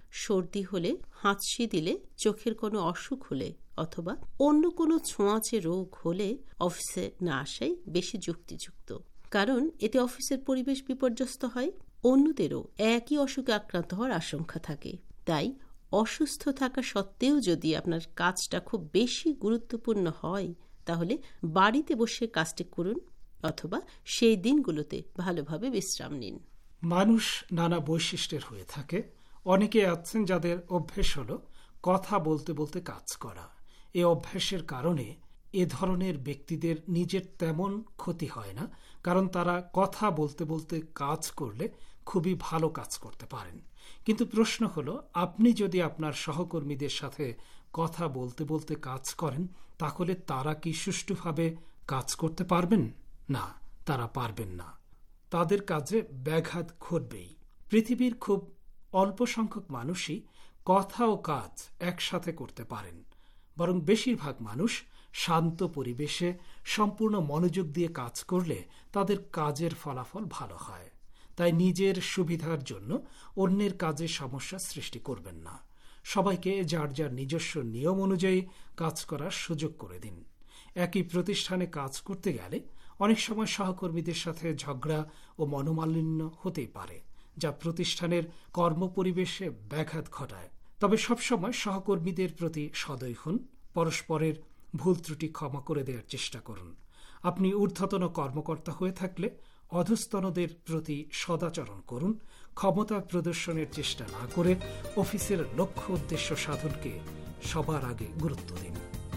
সর্দি হলে, হাঁচি দিলে, চোখের কোনো অসুখ হলে অথবা অন্য কোনো ছোঁয়াচে রোগ হলে অফিসে না আসাই বেশি যুক্তিযুক্ত। কারণ এতে অফিসের পরিবেশ বিপর্যস্ত হয়, অন্যদেরও একই অসুখে আক্রান্ত হওয়ার আশঙ্কা থাকে। তাই অসুস্থ থাকা সত্ত্বেও যদি আপনার কাজটা খুব বেশি গুরুত্বপূর্ণ হয় তাহলে বাড়িতে বসে কাজটি করুন অথবা সেই দিনগুলোতে ভালোভাবে বিশ্রাম নিন। মানুষ নানা বৈশিষ্ট্যের হয়ে থাকে। অনেকে আছেন যাদের অভ্যেস হলো কথা বলতে বলতে কাজ করা। এই অভ্যাসের কারণে এ ধরনের ব্যক্তিদের নিজের তেমন ক্ষতি হয় না, কারণ তারা কথা বলতে বলতে কাজ করলে খুবই ভালো কাজ করতে পারেন। কিন্তু প্রশ্ন হলো, আপনি যদি আপনার সহকর্মীদের সাথে কথা বলতে বলতে কাজ করেন তাহলে তারা কি সুষ্ঠুভাবে কাজ করতে পারবেন? না, তারা পারবেন না। তাদের কাজে ব্যাঘাত ঘটবেই। পৃথিবীর খুব অল্প সংখ্যক মানুষই কথা ও কাজ একসাথে করতে পারেন, বরং বেশিরভাগ মানুষ শান্ত পরিবেশে সম্পূর্ণ মনোযোগ দিয়ে কাজ করলে তাদের কাজের ফলাফল ভালো হয়। তাই নিজের সুবিধার জন্য অন্যের কাজে সমস্যা সৃষ্টি করবেন না। সবাইকে যার যার নিজস্ব নিয়ম অনুযায়ী কাজ করার সুযোগ করে দিন। একই প্রতিষ্ঠানে কাজ করতে গেলে অনেক সময় সহকর্মীদের সাথে ঝগড়া ও মনোমালিন্য হতেই পারে, যা প্রতিষ্ঠানের কর্মপরিবেশে ব্যাঘাত ঘটায়। তবে সবসময় সহকর্মীদের প্রতি সদয় হন, পরস্পরের ভুল ত্রুটি ক্ষমা করে দেওয়ার চেষ্টা করুন। আপনি ঊর্ধ্বতন কর্মকর্তা হয়ে থাকলে অধস্তনদের প্রতি সদাচরণ করুন। ক্ষমতা প্রদর্শনের চেষ্টা না করে অফিসের লক্ষ্য উদ্দেশ্য সাধনকে সবার আগে গুরুত্ব দিন।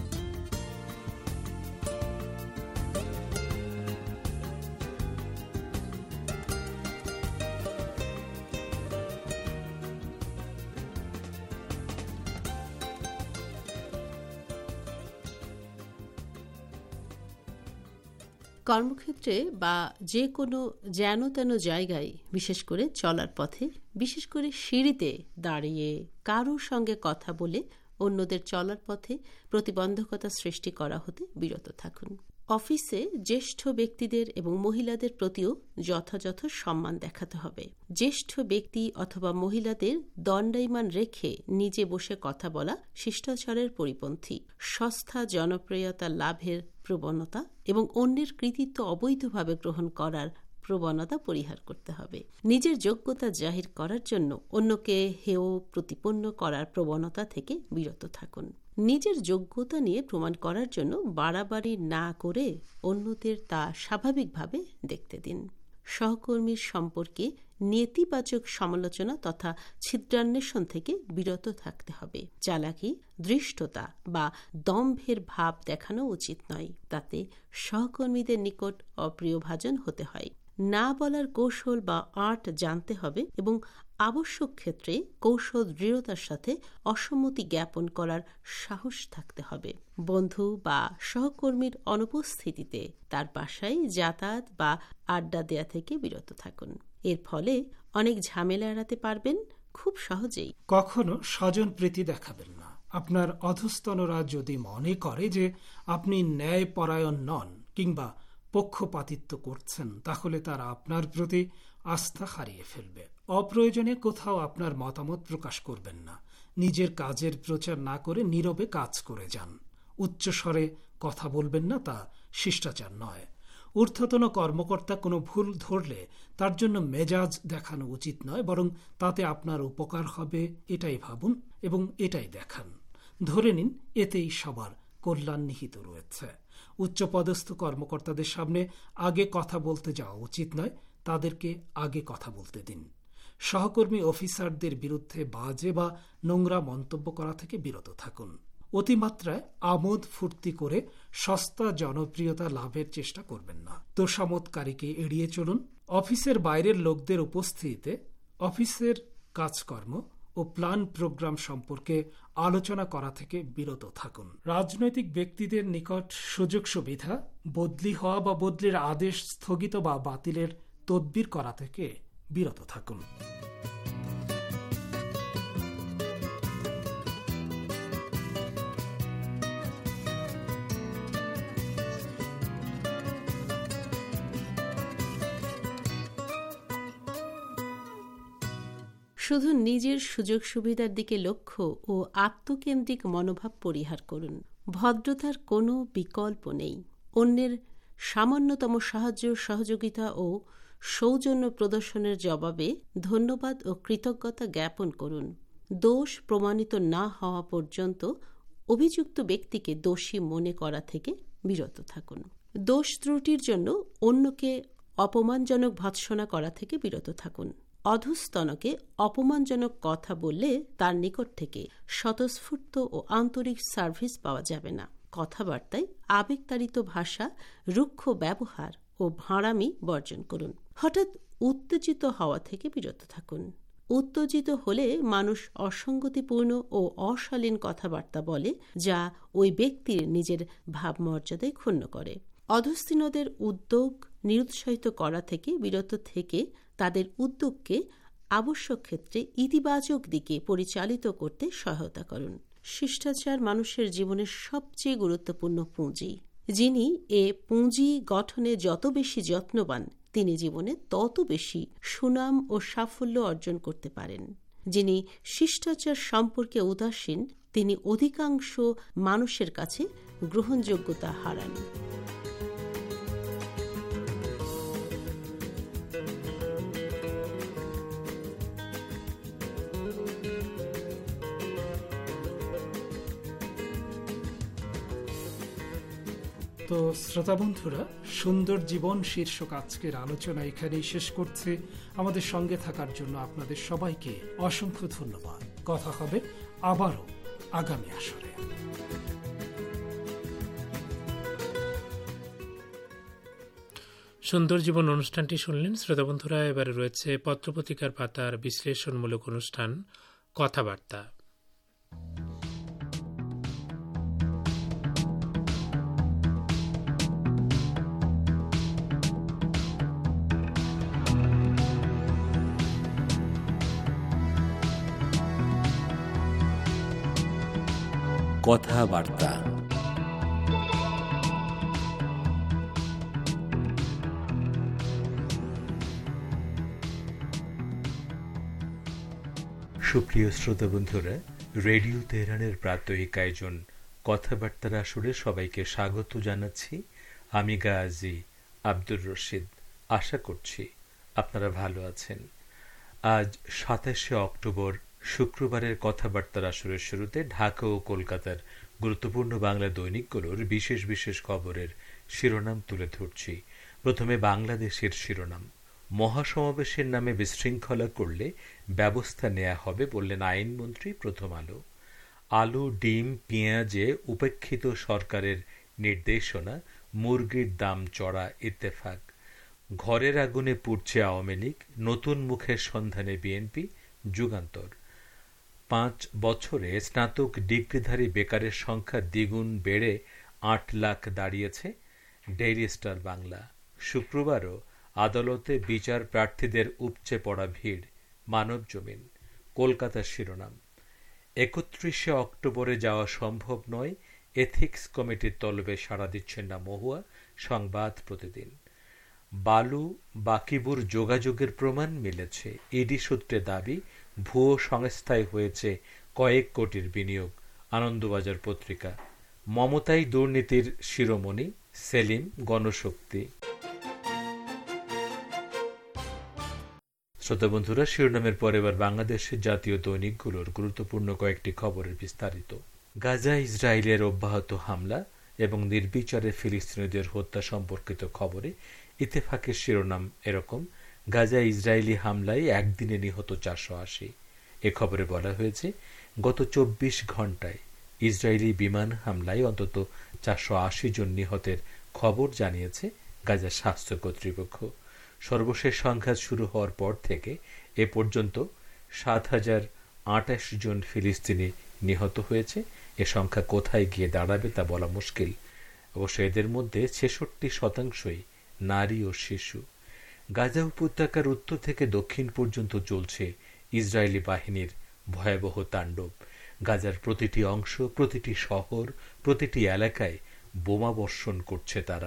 কর্মক্ষেত্রে বা যে কোনো যেন তেন জায়গায়, বিশেষ করে চলার পথে, বিশেষ করে সিঁড়িতে দাঁড়িয়ে কারোর সঙ্গে কথা বলে অন্যদের চলার পথে প্রতিবন্ধকতা সৃষ্টি করা হতে বিরত থাকুন। অফিসে জ্যেষ্ঠ ব্যক্তিদের এবং মহিলাদের প্রতিও যথাযথ সম্মান দেখাতে হবে। জ্যেষ্ঠ ব্যক্তি অথবা মহিলাদের দণ্ডায়মান রেখে নিজে বসে কথা বলা শিষ্টাচারের পরিপন্থী। সস্তা জনপ্রিয়তা লাভের প্রবণতা এবং অন্যের কৃতিত্ব অবৈধভাবে গ্রহণ করার প্রবণতা পরিহার করতে হবে। নিজের যোগ্যতা জাহির করার জন্য অন্যকে হেয় প্রতিপন্ন করার প্রবণতা থেকে বিরত থাকুন। নিজের যোগ্যতা নিয়ে প্রমাণ করার জন্য বাড়াবাড়ি না করে অন্যদের তা স্বাভাবিকভাবে দেখতে দিন। সহকর্মীর সম্পর্কে নেতিবাচক সমালোচনা তথা ছিদ্রান্বেষণ থেকে বিরত থাকতে হবে। চালাকি, ধৃষ্টতা বা দম্ভের ভাব দেখানো উচিত নয়, তাতে সহকর্মীদের নিকট অপ্রিয়ভাজন হতে হয়। না বলার কৌশল বা আর্ট জানতে হবে এবং আবশ্যক ক্ষেত্রে কৌশল দৃঢ়তার সাথে অসম্মতি জ্ঞাপন করার সাহস থাকতে হবে। বন্ধু বা সহকর্মীর অনুপস্থিতিতে তার বাসায় যাতায়াত বা আড্ডা দেয়া থেকে বিরত থাকুন। এর ফলে অনেক ঝামেলা এড়াতে পারবেন খুব সহজেই। কখনো স্বজন প্রীতি দেখাবেন না। আপনার অধস্তনরা যদি মনে করে যে আপনি ন্যায়পরায়ণ নন কিংবা পক্ষপাতিত্ব করছেন, তাহলে তারা আপনার প্রতি আস্থা হারিয়ে ফেলবে। অপ্রয়োজনে কোথাও আপনার মতামত প্রকাশ করবেন না। নিজের কাজের প্রচার না করে নীরবে কাজ করে যান। উচ্চস্বরে কথা বলবেন না, তা শিষ্টাচার নয়। ঊর্ধ্বতন কর্মকর্তা কোনো ভুল ধরলে তার জন্য মেজাজ দেখানো উচিত নয়, বরং তাতে আপনার উপকার হবে এটাই ভাবুন এবং এটাই দেখান। ধরে নিন এতেই সবার কল্যাণ নিহিত রয়েছে। উচ্চপদস্থ কর্মকর্তাদের সামনে আগে কথা বলতে যাওয়া উচিত নয়, তাদেরকে আগে কথা বলতে দিন। সহকর্মী অফিসারদের বিরুদ্ধে বাজে বা নোংরা মন্তব্য করা থেকে বিরত থাকুন। অতিমাত্রায় আমোদ ফুর্তি করে সস্তা জনপ্রিয়তা লাভের চেষ্টা করবেন না। তোষামোদকারীকে এড়িয়ে চলুন। অফিসের বাইরের লোকদের উপস্থিতিতে অফিসের কাজকর্ম ও প্ল্যান প্রোগ্রাম সম্পর্কে আলোচনা করা থেকে বিরত থাকুন। রাজনৈতিক ব্যক্তিদের নিকট সুযোগ সুবিধা, বদলি হওয়া বা বদলির আদেশ স্থগিত বা বাতিলের তদবির করা থেকে বিরত থাকুন। শুধু নিজের সুযোগ সুবিধার দিকে লক্ষ্য ও আত্মকেন্দ্রিক মনোভাব পরিহার করুন। ভদ্রতার কোনো বিকল্প নেই। অন্যের সামান্যতম সাহায্য, সহযোগিতা ও সৌজন্য প্রদর্শনের জবাবে ধন্যবাদ ও কৃতজ্ঞতা জ্ঞাপন করুন। দোষ প্রমাণিত না হওয়া পর্যন্ত অভিযুক্ত ব্যক্তিকে দোষী মনে করা থেকে বিরত থাকুন। দোষ ত্রুটির জন্য অন্যকে অপমানজনক ভর্ৎসনা করা থেকে বিরত থাকুন। অধস্তনকে অপমানজনক কথা বললে তার নিকট থেকে স্বতঃস্ফূর্ত ও আন্তরিক সার্ভিস পাওয়া যাবে না। কথাবার্তায় আবেগতাড়িত ভাষা, রুক্ষ ব্যবহার ও ভাঁড়ামি বর্জন করুন। হঠাৎ উত্তেজিত হওয়া থেকে বিরত থাকুন। উত্তেজিত হলে মানুষ অসঙ্গতিপূর্ণ ও অশালীন কথাবার্তা বলে, যা ওই ব্যক্তির নিজের ভাবমর্যাদায় ক্ষুণ্ণ করে। অধস্থিনদের উদ্যোগ নিরুৎসাহিত করা থেকে বিরত থেকে তাদের উদ্যোগকে আবশ্যক ক্ষেত্রে ইতিবাচক দিকে পরিচালিত করতে সহায়তা করুন। শিষ্টাচার মানুষের জীবনের সবচেয়ে গুরুত্বপূর্ণ পুঁজি। যিনি এ পুঁজি গঠনে যত বেশি যত্নবান, তিনি জীবনে তত বেশি সুনাম ও সাফল্য অর্জন করতে পারেন। যিনি শিষ্টাচার সম্পর্কে উদাসীন, তিনি অধিকাংশ মানুষের কাছে গ্রহণযোগ্যতা হারান। তো শ্রোতা বন্ধুরা, সুন্দর জীবন শীর্ষক আজকের আলোচনা এখানেই শেষ করছে। আমাদের সঙ্গে থাকার জন্য আপনাদের সবাইকে অসংখ্য ধন্যবাদ। কথা হবে আবারও আগামী আসরে। সুন্দর জীবন অনুষ্ঠানটি শুনলেন শ্রোতা বন্ধুরা। এবারে রয়েছে পত্রপত্রিকার পাতার বিশ্লেষণমূলক অনুষ্ঠান কথাবার্তা। কথাবার্তা। সুপ্রিয় শ্রোতা বন্ধুরা, রেডিও তেহরানের প্রাত্যহিক আয়োজন কথাবার্তার আসরে সবাইকে স্বাগত জানাচ্ছি। আমি গাজী আব্দুর রশিদ। আশা করছি আপনারা ভালো আছেন। আজ 27শে অক্টোবর শুক্রবারের কথাবার্তার আসরের শুরুতে ঢাকা ও কলকাতার গুরুত্বপূর্ণ বাংলা দৈনিকগুলোর বিশেষ বিশেষ খবরের শিরোনাম তুলে ধরছি। প্রথমে বাংলাদেশের শিরোনাম। মহাসমাবেশের নামে বিশৃঙ্খলা করলে ব্যবস্থা নেওয়া হবে বললেন আইনমন্ত্রী। প্রথম আলো। আলু, ডিম, পেঁয়াজে উপেক্ষিত সরকারের নির্দেশনা, মুরগির দাম চড়া। ইত্তেফাক। ঘরের আগুনে পুড়ছে আওয়ামী লীগ, নতুন মুখের সন্ধানে বিএনপি। যুগান্তর। 5 বছরে স্নাতক ডিগ্রিধারী বেকারের সংখ্যা দ্বিগুণ বেড়ে 8 লাখ দাঁড়িয়েছে। Daily star Bangla. শুক্রবারও আদালতে বিচার প্রার্থীদের উপচে পড়া ভিড়। মানব জমিন। কলকাতার শিরোনাম। 31শে অক্টোবরে যাওয়া সম্ভব নয়, এথিক্স কমিটির তলবে সাড়া দিচ্ছেন না মহুয়া। সংবাদ প্রতিদিন। বালু বাকিবুর যোগাযোগের প্রমাণ মিলেছে। ইডি সূত্রে দাবি, ভুয়ো সংস্থায় হয়েছে কয়েক কোটির বিনিয়োগ। আনন্দবাজার পত্রিকা। মমতাই দুর্নীতির শিরোমণি, সেলিম। গণশক্তি। শ্রোতা বন্ধুরা, শিরোনামের পর এবার বাংলাদেশের জাতীয় দৈনিকগুলোর গুরুত্বপূর্ণ কয়েকটি খবরের বিস্তারিত। গাজা ইসরায়েলের অব্যাহত হামলা এবং নির্বিচারে ফিলিস্তিনিদের হত্যা সম্পর্কিত খবরে ইত্তেফাকের শিরোনাম এরকম: গাজা ইসরায়েলি হামলায় একদিনে নিহত 480। এ খবরে বলা হয়েছে, গত 24 ঘন্টায় ইসরায়েলি বিমান হামলায় অন্তত 480 জন নিহতের খবর জানিয়েছে গাজা স্বাস্থ্য কর্তৃপক্ষ। সর্বশেষ সংঘাত শুরু হওয়ার পর থেকে এ পর্যন্ত 7028 জন ফিলিস্তিনি নিহত হয়েছে। এ সংখ্যা কোথায় গিয়ে দাঁড়াবে তা বলা মুশকিল। অবশ্য এদের মধ্যে 66% নারী ও শিশু। গাজা উপত্যকার উত্তর থেকে দক্ষিণ পর্যন্ত চলছে ইসরায়েলি বাহিনীর ভয়াবহ তাণ্ডব। গাজার প্রতিটি অংশ, প্রতিটি শহর, প্রতিটি এলাকায় বোমা বর্ষণ করছে তারা।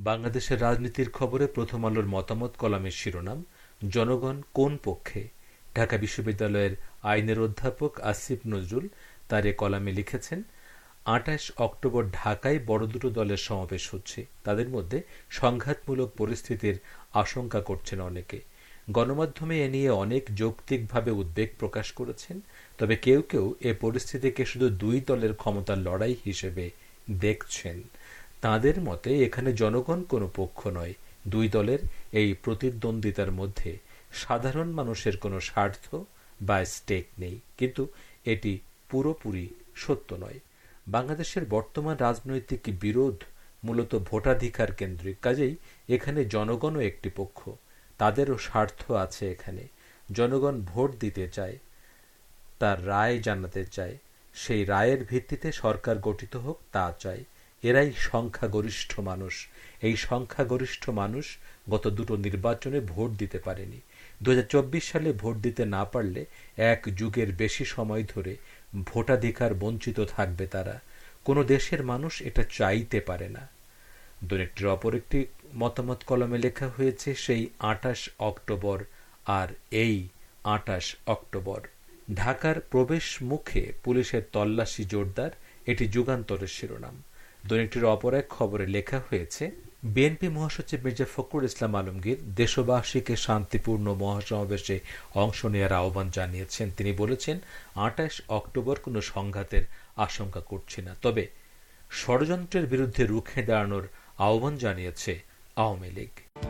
বাংলাদেশের রাজনীতির খবরে প্রথম আলোর মতামত কলামের শিরোনাম জনগণ কোন পক্ষে। ঢাকা বিশ্ববিদ্যালয়ের আইনের অধ্যাপক আসিফ নজরুল তার এ কলামে লিখেছেন, ২৮ অক্টোবর ঢাকায় বড় দুটো দলের সমাবেশ হচ্ছে। তাদের মধ্যে সংঘাতমূলক পরিস্থিতির আশঙ্কা করছেন অনেকে। গণমাধ্যমে এ নিয়ে অনেক যৌক্তিকভাবে উদ্বেগ প্রকাশ করেছেন। তবে কেউ কেউ এ পরিস্থিতিকে শুধু দুই দলের ক্ষমতার লড়াই হিসেবে দেখছেন। তাদের মতে এখানে জনগণ কোনো পক্ষ নয়। দুই দলের এই প্রতিদ্বন্দ্বিতার মধ্যে সাধারণ মানুষের কোনো স্বার্থ বা স্টেক নেই। কিন্তু এটি পুরোপুরি সত্য নয়। বাংলাদেশের বর্তমান রাজনৈতিক বিরোধ মূলত ভোটাধিকার কেন্দ্রিক। কাজেই এখানে জনগণও একটি পক্ষ, তাদেরও স্বার্থ আছে। এখানে জনগণ ভোট দিতে চায়, তার রায় জানাতে চায়, সেই রায়ের ভিত্তিতে সরকার গঠিত হোক তা চায়। এরাই সংখ্যাগরিষ্ঠ মানুষ। এই সংখ্যাগরিষ্ঠ মানুষ গত দুটো নির্বাচনে ভোট দিতে পারেনি। 2024 সালে ভোট দিতে না পারলে এক যুগের বেশি সময় ধরে ভোটাধিকার বঞ্চিত থাকবে তারা। কোনো দেশের মানুষ এটা চাইতে পারে না। দৈনিকটির অপর একটি মতামত কলমে লেখা হয়েছে সেই ২৮ অক্টোবর আর এই ২৮ অক্টোবর। ঢাকার প্রবেশ মুখে পুলিশের তল্লাশি জোরদার, এটি যুগান্তরের শিরোনাম। দৈনিকটির অপর এক খবরে লেখা হয়েছে, বিএনপি মহাসচিব মির্জা ফখরুল ইসলাম আলমগীর দেশবাসীকে শান্তিপূর্ণ মহাসমাবেশে অংশ নেওয়ার আহ্বান জানিয়েছেন। তিনি বলেছেন, ২৮ অক্টোবর কোনো সংঘাতের আশঙ্কা করছি না, তবে ষড়যন্ত্রের বিরুদ্ধে রুখে দাঁড়ানোর আহ্বান জানিয়েছে আওয়ামী লীগ।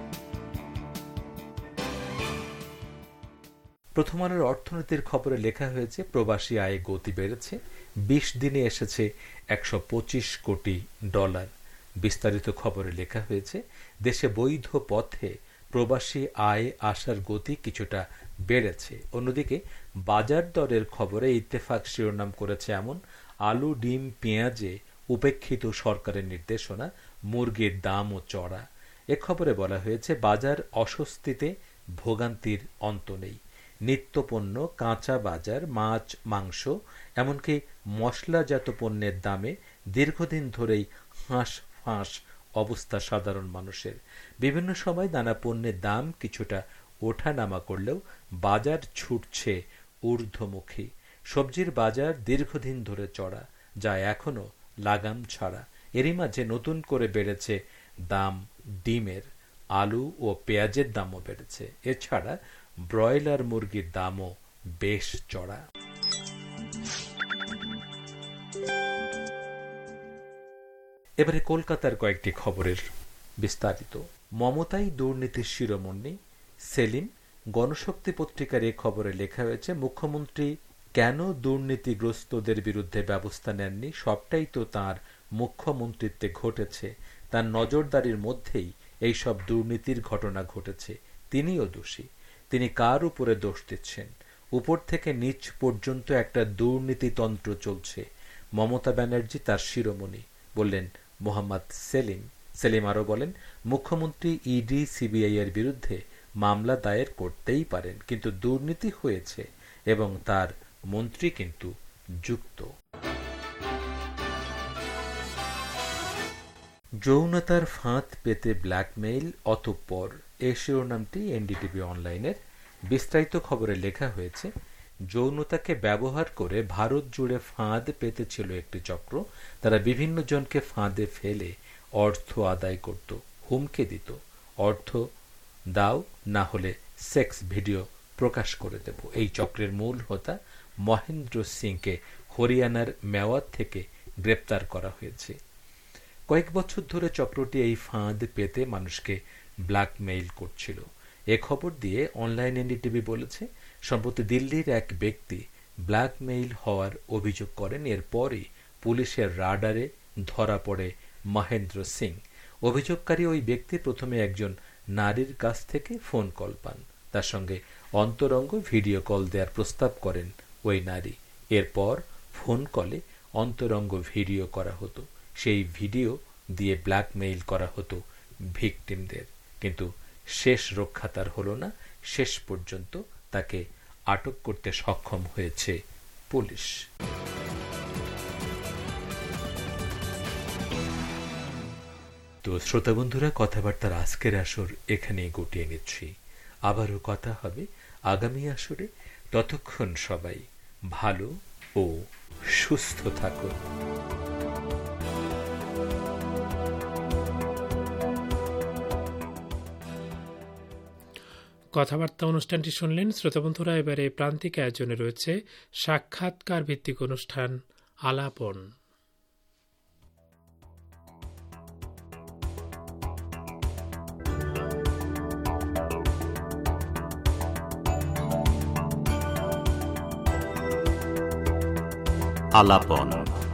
প্রথম আলোর অর্থনীতির খবরে লেখা হয়েছে, প্রবাসী আয়ে গতি বেড়েছে, ২০ দিনে এসেছে $১২৫ কোটি। বিস্তারিত খবরে লেখা হয়েছে, দেশে বৈধ পথে প্রবাসী আয় আসার গতি কিছুটা বেড়েছে। অন্যদিকে বাজার দরের খবরে ইত্তেফাক শিরোনাম করেছে এমন, আলু, ডিম, পেঁয়াজে উপেক্ষিত সরকারের নির্দেশনা, মুরগির দামও চড়া। এ খবরে বলা হয়েছে, বাজার অস্বস্তিতে ভোগান্তির অন্ত নেই। নিত্যপণ্য, কাঁচা বাজার, মাছ, মাংস, এমনকি মশলাজাত পণ্যের দামে দীর্ঘদিন ধরেই হাঁস অবস্থা সাধারণ মানুষের। বিভিন্ন সময় নানা পণ্যের দাম কিছুটা ওঠানামা করলেও বাজার ছুটছে ঊর্ধ্বমুখী। সবজির বাজার দীর্ঘদিন ধরে চড়া, যা এখনো লাগাম ছাড়া। এরই মাঝে নতুন করে বেড়েছে দাম ডিমের, আলু ও পেঁয়াজের দামও বেড়েছে। এছাড়া ব্রয়লার মুরগির দামও বেশ চড়া। এবারে কলকাতার কয়েকটি খবরের বিস্তারিত। মমতাই দুর্নীতির শিরোমণি, সেলিম। গণশক্তি পত্রিকার এ খবরে লেখা হয়েছে, মুখ্যমন্ত্রী কেন দুর্নীতিগ্রস্তদের বিরুদ্ধে ব্যবস্থা নেননি, সবটাই তো তাঁর মুখ্যমন্ত্রীত্বে ঘটেছে। তার নজরদারির মধ্যেই এইসব দুর্নীতির ঘটনা ঘটেছে। তিনিও দোষী। তিনি কার উপরে দোষ দিচ্ছেন? উপর থেকে নিচ পর্যন্ত একটা দুর্নীতিতন্ত্র চলছে। মমতা ব্যানার্জি তার শিরোমণি, বললেন মোহাম্মদ সেলিম। সেলিম আরো বলেন, মুখ্যমন্ত্রী ইডি, সিবিআই এর বিরুদ্ধে মামলা দায়ের করতেই পারেন, কিন্তু দুর্নীতি হয়েছে এবং তার মন্ত্রী কিন্তু যুক্ত। যৌনতার ফাঁদ পেতে ব্ল্যাকমেইল, অতঃপর এ শিরোনামটি এনডিটিভি অনলাইনের। বিস্তারিত খবরে লেখা হয়েছে, যৌনতাকে ব্যবহার করে ভারত জুড়ে ফাঁদ পেতেছিল একটি চক্র। তারা বিভিন্ন জনকে ফাঁদে ফেলে অর্থ আদায় করত, হুমকি দিত, অর্থ দাও না হলে সেক্স ভিডিও প্রকাশ করে দেব। এই চক্রের মূল হোতা মহেন্দ্র সিংকে হরিয়ানার মেওয়াত থেকে গ্রেপ্তার করা হয়েছে। কয়েক বছর ধরে চক্রটি এই ফাঁদ পেতে মানুষকে ব্ল্যাকমেইল করছিল। এ খবর দিয়ে অনলাইন এনডিটিভি বলেছে, সম্প্রতি দিল্লির এক ব্যক্তি ব্ল্যাকমেইল হওয়ার অভিযোগ করেন। এরপরই পুলিশের রাডারে ধরা পড়ে মহেন্দ্র সিং। অভিযোগকারী ওই ব্যক্তি প্রথমে একজন নারীর কাছ থেকে ফোন কল পান। তার সঙ্গে অন্তরঙ্গ ভিডিও কল দেওয়ার প্রস্তাব করেন ওই নারী। এরপর ফোন কলে অন্তরঙ্গ ভিডিও করা হতো। সেই ভিডিও দিয়ে ব্ল্যাকমেইল করা হতো ভিকটিমদের। কিন্তু শেষ রক্ষা তার হল না। শেষ পর্যন্ত তাকে আটক করতে সক্ষম হয়েছে পুলিশ। তো শ্রোতা বন্ধুরা, কথাবার্তার আজকের আসর এখানেই গুটিয়ে নিচ্ছি। আবারও কথা হবে আগামী আসরে। ততক্ষণ সবাই ভালো ও সুস্থ থাকুন। কথাবার্তা অনুষ্ঠানটি শুনলেন শ্রোতা বন্ধুরা। এবারে প্রান্তিক আয়োজনে রয়েছে সাক্ষাৎকার ভিত্তিক অনুষ্ঠান আলাপন। আলাপন।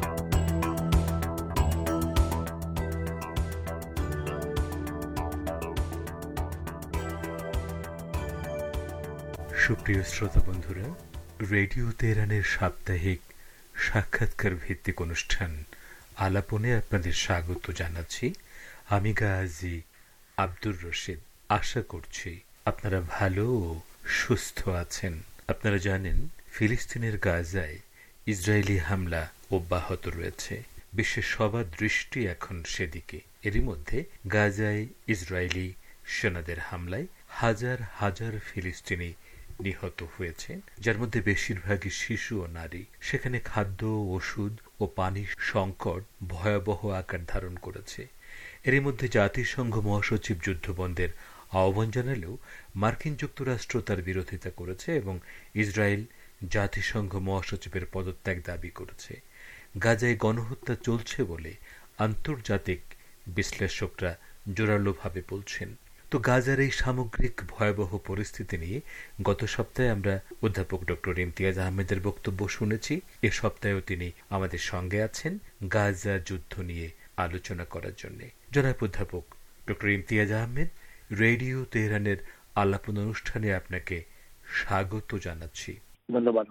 সুপ্রিয় শ্রোতা বন্ধুরা, রেডিও তেহরানের সাপ্তাহিক সাক্ষাৎকার ভিত্তিক অনুষ্ঠান আলাপনে আপনাদের স্বাগত জানাচ্ছি। আমি গাজী আব্দুর রশিদ। আশা করছি আপনারা ভালো ও সুস্থ আছেন। আপনারা জানেন, ফিলিস্তিনের গাজায় ইসরায়েলি হামলা অব্যাহত রয়েছে। বিশ্বের সবার দৃষ্টি এখন সেদিকে। এরই মধ্যে গাজায় ইসরায়েলি সেনাদের হামলায় হাজার হাজার ফিলিস্তিনি নিহত হয়েছে, যার মধ্যে বেশিরভাগই শিশু ও নারী। সেখানে খাদ্য, ওষুধ ও পানির সংকট ভয়াবহ আকার ধারণ করেছে। এরই মধ্যে জাতিসংঘ মহাসচিব যুদ্ধবন্ধের আহ্বান জানালেও মার্কিন যুক্তরাষ্ট্র তার বিরোধিতা করেছে এবং ইসরায়েল জাতিসংঘ মহাসচিবের পদত্যাগ দাবি করেছে। গাজায় গণহত্যা চলছে বলে আন্তর্জাতিক বিশ্লেষকরা জোরালোভাবে বলছেন। তো গাজার এই সামগ্রিক ভয়াবহ পরিস্থিতি নিয়ে গত সপ্তাহে আমরা অধ্যাপক ডক্টর ইমতিয়াজ আহমেদের বক্তব্য শুনেছি। এ সপ্তাহেও তিনি আমাদের সঙ্গে আছেন গাজা যুদ্ধ নিয়ে আলোচনা করার জন্য। জনাব অধ্যাপক ডক্টর ইমতিয়াজ আহমেদ, রেডিও তেহরানের আলাপন অনুষ্ঠানে আপনাকে স্বাগত জানাচ্ছি। ধন্যবাদ।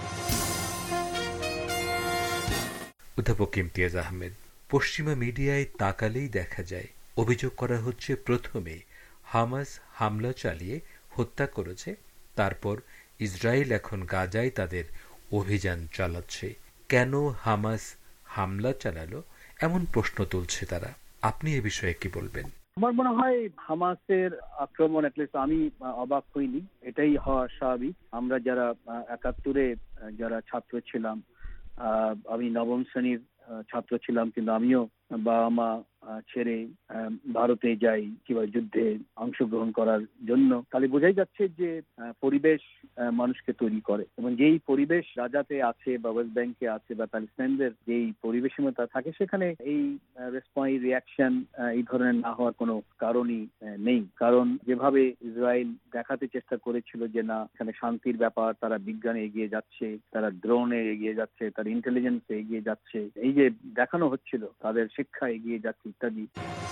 অধ্যাপক ইমতিয়াজ আহমেদ, পশ্চিমা মিডিয়ায় তাকালেই দেখা যায় অভিযোগ করা হচ্ছে প্রথমে হামাস হামলা চালিয়ে হত্যা করেছে, তারপর ইসরায়েল এখন গাজায় তাদের অভিযান চালাচ্ছে। কেন হামাস হামলা চালালো এমন প্রশ্ন তুলছে তারা। আপনি এ বিষয়ে কি বলবেন? আমার মনে হয় হামাসের আক্রমণ, আমি অবাক হইনি, এটাই হওয়া স্বাভাবিক। আমরা যারা ৭১-এ যারা ছাত্র ছিলাম, আমি নবম শ্রেণীর ছাত্র ছিলাম, কিন্তু আমিও বাবা মা ছেড়ে ভারতে যাই কিংবা যুদ্ধে অংশগ্রহণ করার জন্য। তাহলে বোঝাই যাচ্ছে যে পরিবেশ মানুষকে তৈরি করে, এবং যেই পরিবেশ গাজাতে আছে বা ওয়েস্ট ব্যাংকে আছে বা প্যালেস্টাইনদের যেই পরিবেশের মধ্যে থাকে, সেখানে এই রিয়াকশন এই ধরনের না হওয়ার কোনো কারণই নেই। কারণ যেভাবে ইসরায়েল দেখাতে চেষ্টা করেছিল যে না, এখানে শান্তির ব্যাপার, তারা বিজ্ঞানে এগিয়ে যাচ্ছে, তারা ড্রোনে এগিয়ে যাচ্ছে, তারা ইন্টেলিজেন্সে এগিয়ে যাচ্ছে, এই যে দেখানো হচ্ছিল তাদের শিক্ষা এগিয়ে যাচ্ছে ইত্যাদি।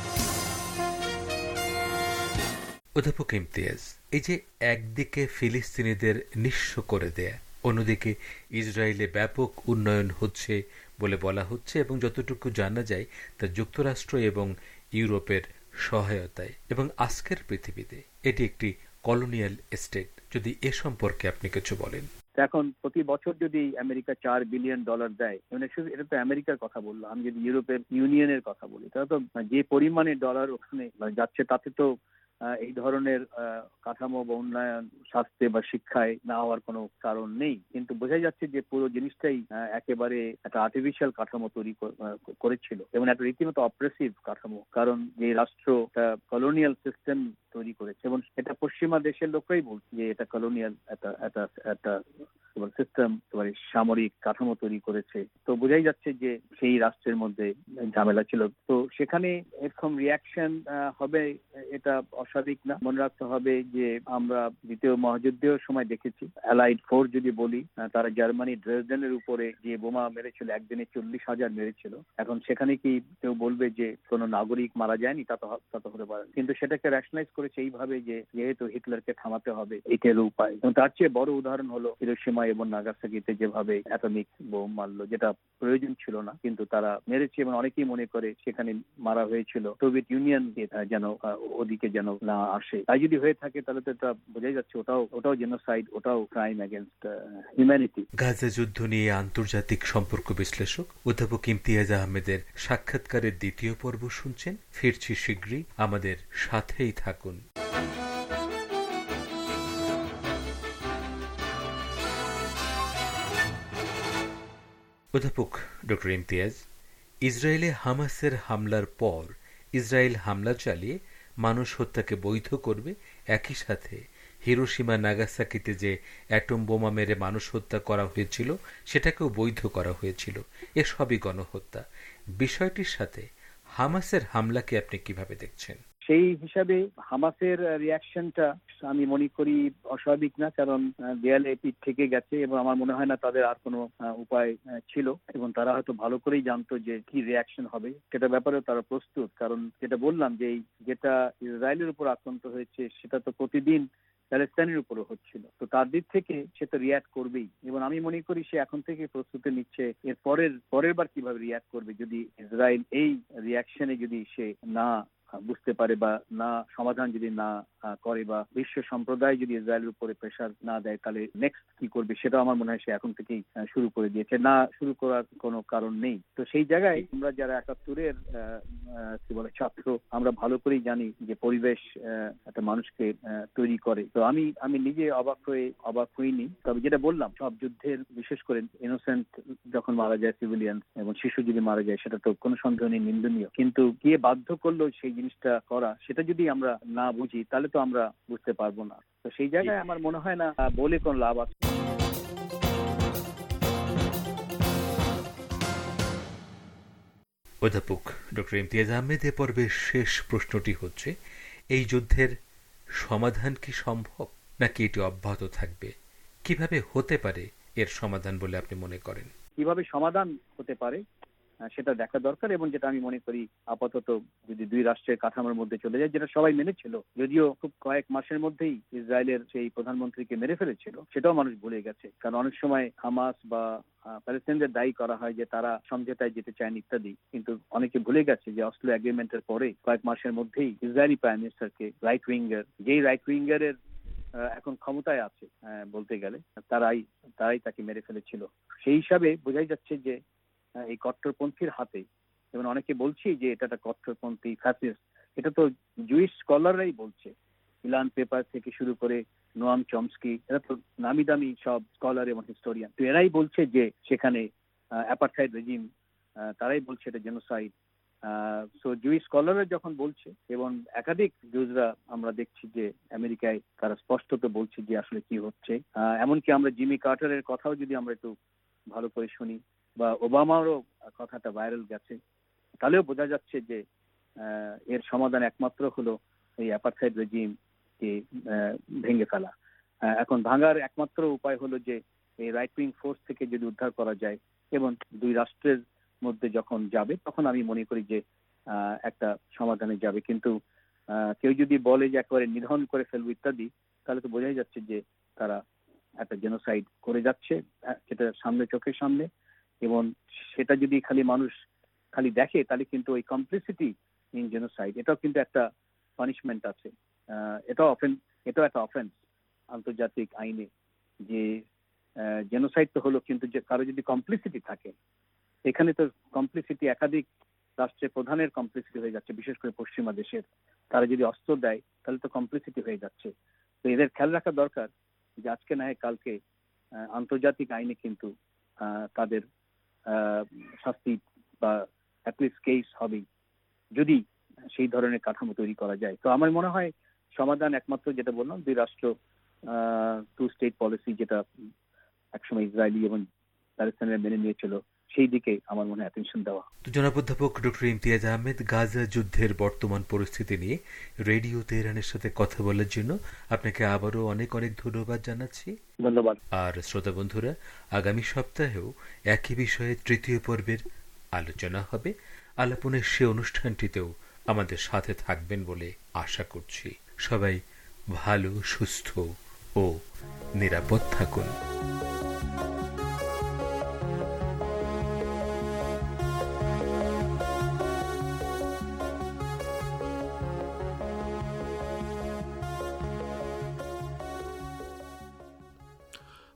অধ্যাপক ইমতিয়াজ, এই যে একদিকে ফিলিস্তিনিদের নিঃস্ব করে দেয়া, অন্যদিকে ইসরায়েলে ব্যাপক উন্নয়ন হচ্ছে বলে বলা হচ্ছে, এবং যতটুকু জানা যায় তা যুক্তরাষ্ট্র এবং ইউরোপের সহায়তায়, এবং আজকের পৃথিবীতে এটি একটি কলোনিয়াল স্টেট। যদি এ সম্পর্কে আপনি কিছু বলেন। এখন প্রতি বছর যদি আমেরিকা $4 বিলিয়ন দেয়, এটা তো আমেরিকার কথা বললাম। আমি যদি ইউরোপের ইউনিয়নের কথা বলি, তাহলে তো যে পরিমাণে ডলার ওখানে যাচ্ছে, তাতে তো এই ধরনের কাঠামো বা উন্নয়ন স্বাস্থ্যে বা শিক্ষায় না হওয়ার কোনো কারণ নেই। কিন্তু বোঝা যাচ্ছে যে পুরো জিনিসটাই একেবারে একটা আর্টিফিশিয়াল কাঠামো তৈরি করেছিল, এবং একটা রীতিমতো অপ্রেসিভ কাঠামো। কারণ যে রাষ্ট্র কলোনিয়াল সিস্টেম তৈরি করেছে, এবং এটা পশ্চিমা দেশের লোকরাই বলছে যে এটা কলোনিয়াল একটা সিস্টেম, সামরিক কাঠামো তৈরি করেছে। তো বোঝাই যাচ্ছে যে সেই রাষ্ট্রের মধ্যে ঝামেলা ছিল। তো সেখানে এরকম রিয়াকশন হবে, এটা অস্বাভাবিক না। মনে রাখতে হবে যে আমরা দ্বিতীয় মহাযুদ্ধের সময় দেখেছি, অ্যালাইড ফোর্স যদি বলি, তারা জার্মানি ড্রেসডেনের উপরে যে বোমা মেরেছিল, একদিনে 40,000 মেরেছিল। এখন সেখানে কি কেউ বলবে যে কোনো নাগরিক মারা যায়নি? তা তো হতে পারে, কিন্তু সেটাকে রেশনালাইজ করেছে এইভাবে যে যেহেতু হিটলারকে থামাতে হবে, এটার উপায়। এবং তার চেয়ে বড় উদাহরণ হলো হিরোশিমা এবং নাগাসাকিতে যেভাবে অ্যাটমিক বোম মারলো, যেটা প্রয়োজন ছিল না, কিন্তু তারা মেরেছে এবং অনেকেই মনে করে সেখানে মারা হয়েছিল সোভিয়েত ইউনিয়ন যেন ওদিকে যেন না আসে। তাই যদি হয়ে থাকে তাহলে তো এটা বোঝাই যাচ্ছে ওটাও জেনোসাইড, ওটাও ক্রাইম এগেইনস্ট হিউম্যানিটি। গাজা যুদ্ধ নিয়ে আন্তর্জাতিক সম্পর্ক বিশ্লেষক অধ্যাপক ইমতিয়াজ আহমেদের সাক্ষাৎকারের দ্বিতীয় পর্ব শুনছেন। ফিরছি শীঘ্রই, আমাদের সাথেই থাকুন। অধ্যাপক ডক্টর ইমতিয়াজ, ইসরায়েলে হামাসের হামলার পর ইসরায়েল হামলা চালিয়ে মানুষ হত্যাকে বৈধ করবে, একই সাথে হিরোশিমা নাগাসাকিতে যে অ্যাটম বোমা মেরে মানুষ হত্যা করা হয়েছিল সেটাকেও বৈধ করা হয়েছিল। এসবই গণহত্যা। বিষয়টির সাথে হামাসের হামলাকে আপনি কিভাবে দেখছেন? সেই হিসাবে হামাসের রিয়াকশনটা আমি মনে করি অস্বাভাবিক না, কারণ দেয়ালে পিঠ থেকে গেছে এবং আমার মনে হয় না তাদের আর কোনো উপায় ছিল, এবং তারা হয়তো ভালো করেই জানতো যে কি রিয়াকশন হবে, সেটা ব্যাপারে তারা প্রস্তুত। কারণ যেটা বললাম যে যেটা ইসরায়েলের উপর আক্রান্ত হয়েছে সেটা তো প্রতিদিন প্যালেস্তাইনের উপরও হচ্ছিল, তো তার দিক থেকে সে তো রিয়াক্ট করবেই, এবং আমি মনে করি সে এখন থেকে প্রস্তুতি নিচ্ছে এর পরের বার কিভাবে রিয়াক্ট করবে যদি ইসরায়েল এই রিয়াকশনে যদি সে না বুঝতে পারে বা না সমাধান যদি না করে বা বিশ্ব সম্প্রদায় যদি ইসরায়েলের উপরে প্রেশার না দেয়, তাহলে নেক্সট কি করবে সেটা আমার মনে হয় সে এখন থেকেই শুরু করে দিয়েছে। না শুরু করার কোনো কারণ নেই। তো সেই জায়গায় আমরা যারা ৭১-এর কি বলে ছাত্র, আমরা ভালো করেই জানি যে পরিবেশ একটা মানুষকে তৈরি করে। তো আমি নিজে অবাক হইনি। তবে যেটা বললাম, সব যুদ্ধের বিশেষ করে ইনোসেন্ট যখন মারা যায়, সিভিলিয়ান এবং শিশু যদি মারা যায়, সেটা তো কোনো সন্দেহ নেই নিন্দনীয়, কিন্তু কে বাধ্য করলো সেই জিনিসটা করা, সেটা যদি আমরা না বুঝি তাহলে তো আমরা বুঝতে পারবো না। তো সেই জায়গায় আমার মনে হয় না বলে কোন লাভ আছে। অধ্যাপক ডক্টর ইমতিয়াজ আহমেদ, এ পর্বের শেষ প্রশ্নটি হচ্ছে, এই যুদ্ধের সমাধান কি সম্ভব নাকি এটি অব্যাহত থাকবে? কিভাবে হতে পারে এর সমাধান বলে আপনি মনে করেন? কিভাবে সমাধান হতে পারে সেটা দেখা দরকার, এবং যেটা আমি মনে করি আপাতত যদি দুই রাষ্ট্রের কাঠামোর মধ্যে চলে যায়, যেটা সবাই মেনেছিল, যদিও খুব কয়েক মাসের মধ্যেই ইসরায়েলের সেই প্রধানমন্ত্রীকে মেরে ফেলেছিল, সেটাও মানুষ ভুলে গেছে। কারণ অনেক সময় হামাস বা প্যালেস্তাইনদের দায়ী করা হয় যে তারা সমঝোতায় যেতে চান ইত্যাদি, কিন্তু অনেকে ভুলে গেছে যে অসলো এগ্রিমেন্টের পরে কয়েক মাসের মধ্যেই ইসরায়েলি প্রাইম মিনিস্টারকে রাইট উইঙ্গারের এখন ক্ষমতায় আছে বলতে গেলে, তারাই তাকে মেরে ফেলেছিল। সেই হিসাবে বোঝাই যাচ্ছে যে এই কট্টরপন্থীর হাতে, এবং অনেকে বলছি যে এটা একটা কট্টরপন্থী ফ্যাসিস্ট, এটা তো জুইশ স্কলাররাই বলছে, ইলান পেপার থেকে শুরু করে নোয়াম চমস্কি, এরা তো নামি দামি সব স্কলার এবং হিস্টোরিয়ান, তো এরাই বলছে যে সেখানে অ্যাপার্থাইড রেজিম, তারাই বলছে এটা জেনোসাইড। সো জুইশ স্কলাররা যখন বলছে, এবং একাধিক জুজরা আমরা দেখছি যে আমেরিকায় তারা স্পষ্টত বলছে যে আসলে কি হচ্ছে, এমনকি আমরা জিমি কার্টারের কথাও যদি আমরা একটু ভালো করে শুনি, বা ওবামারও কথাটা ভাইরাল গেছে, তাহলেও বোঝা যাচ্ছে যে এর সমাধান একমাত্র হলো এই অ্যাপার্থাইড রেজিমকে ভেঙে ফেলা। এখন ভাঙার একমাত্র উপায় হলো যে এই রাইট উইং ফোর্স থেকে যদি উদ্ধার করা যায় এবং দুই রাষ্ট্রের মধ্যে যখন যাবে, তখন আমি মনে করি যে একটা সমাধানে যাবে। কিন্তু কেউ যদি বলে যে একেবারে নিধন করে ফেলবো ইত্যাদি, তাহলে তো বোঝাই যাচ্ছে যে তারা একটা জেনোসাইড করে যাচ্ছে, সেটা চোখের সামনে, এবং সেটা যদি মানুষ খালি দেখে, তাহলে কিন্তু ওই কমপ্লিসিটি ইন জেনোসাইড, এটাও কিন্তু একটা পানিশমেন্ট আছে, এটাও একটা অফেন্স আন্তর্জাতিক আইনে, যে জেনোসাইড তো হলো, কিন্তু যে কারো যদি কমপ্লিসিটি থাকে, এখানে তো কমপ্লিসিটি একাধিক রাষ্ট্রের প্রধানের কমপ্লিসিটি হয়ে যাচ্ছে, বিশেষ করে পশ্চিমা দেশের, তারা যদি অস্ত্র দেয় তাহলে তো কমপ্লিসিটি হয়ে যাচ্ছে। তো এদের খেয়াল রাখা দরকার যে আজকে না হয় কালকে আন্তর্জাতিক আইনে কিন্তু তাদের শাস্তি বা অ্যাটলিস্ট কেস হবেই, যদি সেই ধরনের কাঠামো তৈরি করা যায়। তো আমার মনে হয় সমাধান একমাত্র, যেটা বললাম, দুই রাষ্ট্র, টু স্টেট পলিসি, যেটা একসময় ইসরায়েলি এবং প্যালেস্তাইনের মেনে নিয়েছিল, সেই দিকে আমার মনে হয় অ্যাটেনশন দেওয়া। তো জনাব অধ্যাপক ডক্টর ইমতিয়াজ আহমেদ, গাজা যুদ্ধের বর্তমান পরিস্থিতি নিয়ে রেডিও তেহরানের সাথে কথা বলার জন্য আপনাকে আবারও অনেক অনেক ধন্যবাদ জানাচ্ছি। ধন্যবাদ। আর শ্রোতা বন্ধুরা, আগামী সপ্তাহেও একই বিষয়ে তৃতীয় পর্বের আলোচনা হবে। আলাপনের সে অনুষ্ঠানটিতেও আমাদের সাথে থাকবেন বলে আশা করছি। সবাই ভালো, সুস্থ ও নিরাপদ থাকুন।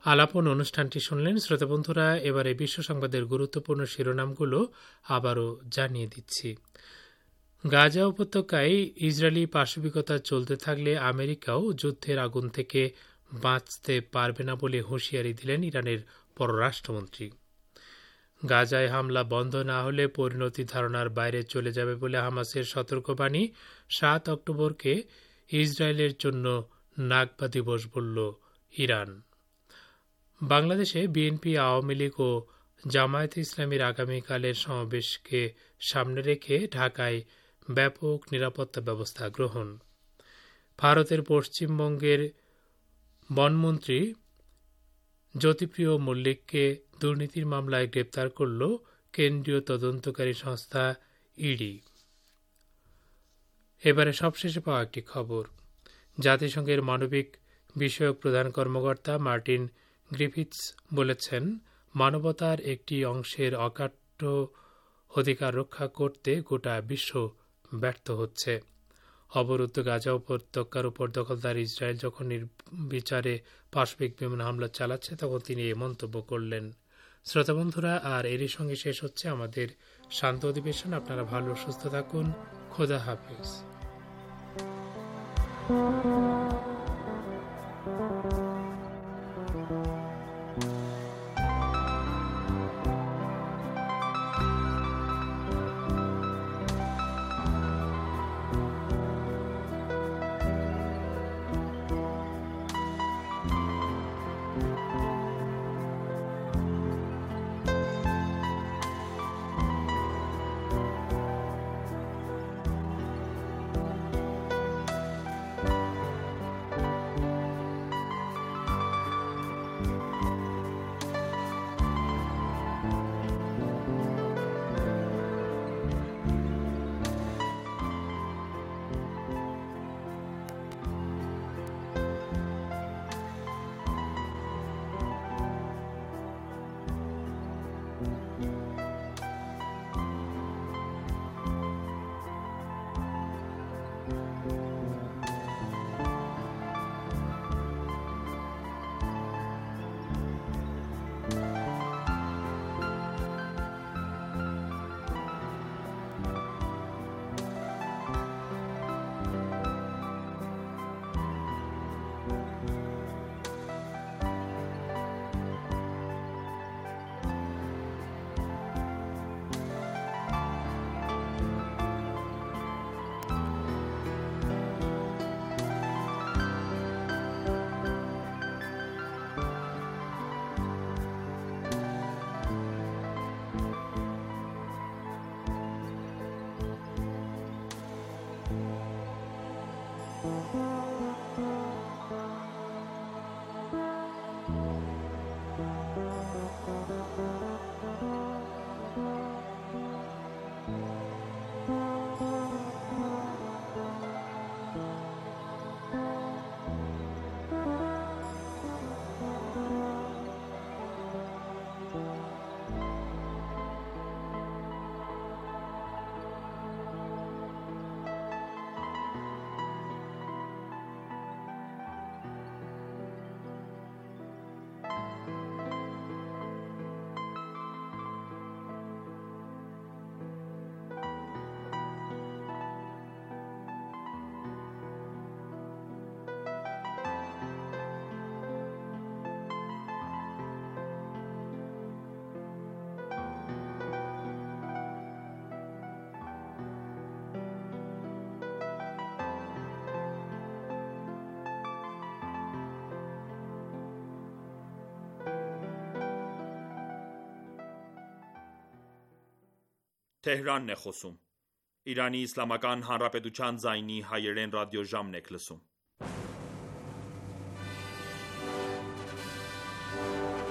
আলাপন অনুষ্ঠানটি শুনলেন। শ্রোতা বন্ধুরা, এবারে বিশ্ব সংবাদের গুরুত্বপূর্ণ শিরোনামগুলো আবারও জানিয়ে দিচ্ছি। গাজা উপত্যকায় ইসরায়েলি পাশবিকতা চলতে থাকলে আমেরিকাও যুদ্ধের আগুন থেকে বাঁচতে পারবে না বলে হুঁশিয়ারি দিলেন ইরানের পররাষ্ট্রমন্ত্রী। গাজায় হামলা বন্ধ না হলে পরিণতি ধারণার বাইরে চলে যাবে বলে হামাসের সতর্কবাণী। 7 অক্টোবরকে ইসরায়েলের জন্য নাকবা দিবস বলল ইরান। বাংলাদেশে বিএনপি, আওয়ামী লীগ ও জামায়াতে ইসলামীর আগামীকালের সমাবেশকে সামনে রেখে ঢাকায় ব্যাপক নিরাপত্তা ব্যবস্থা গ্রহণ। ভারতের পশ্চিমবঙ্গের বনমন্ত্রী জ্যোতিপ্রিয় মল্লিককে দুর্নীতির মামলায় গ্রেপ্তার করল কেন্দ্রীয় তদন্তকারী সংস্থা ইডি। এবারে সবশেষে পাওয়া একটি খবর। জাতিসংঘের মানবিক বিষয়ক প্রধান কর্মকর্তা মার্টিন গ্রিফিথস বলেছেন, মানবতার একটি অংশের অকাট্য অধিকার রক্ষা করতে গোটা বিশ্ব ব্যর্থ হচ্ছে। অবরুদ্ধ গাজা উপত্যকার উপর দখলদার ইসরায়েল যখন নির্বিচারে পাশবিক বিমান হামলা চালাচ্ছে, তখন তিনি এই মন্তব্য করলেন। শ্রোতা বন্ধুরা, আর এরই সঙ্গে শেষ হচ্ছে আমাদের শান্ত অধিবেশন। আপনারা ভালো সুস্থ থাকুন। খোদা হাফেজ। Թեհրանն է խոսում։ Իրանի Իսլամական Հանրապետության ձայնի հայերեն ռադիոժամն եք լսում։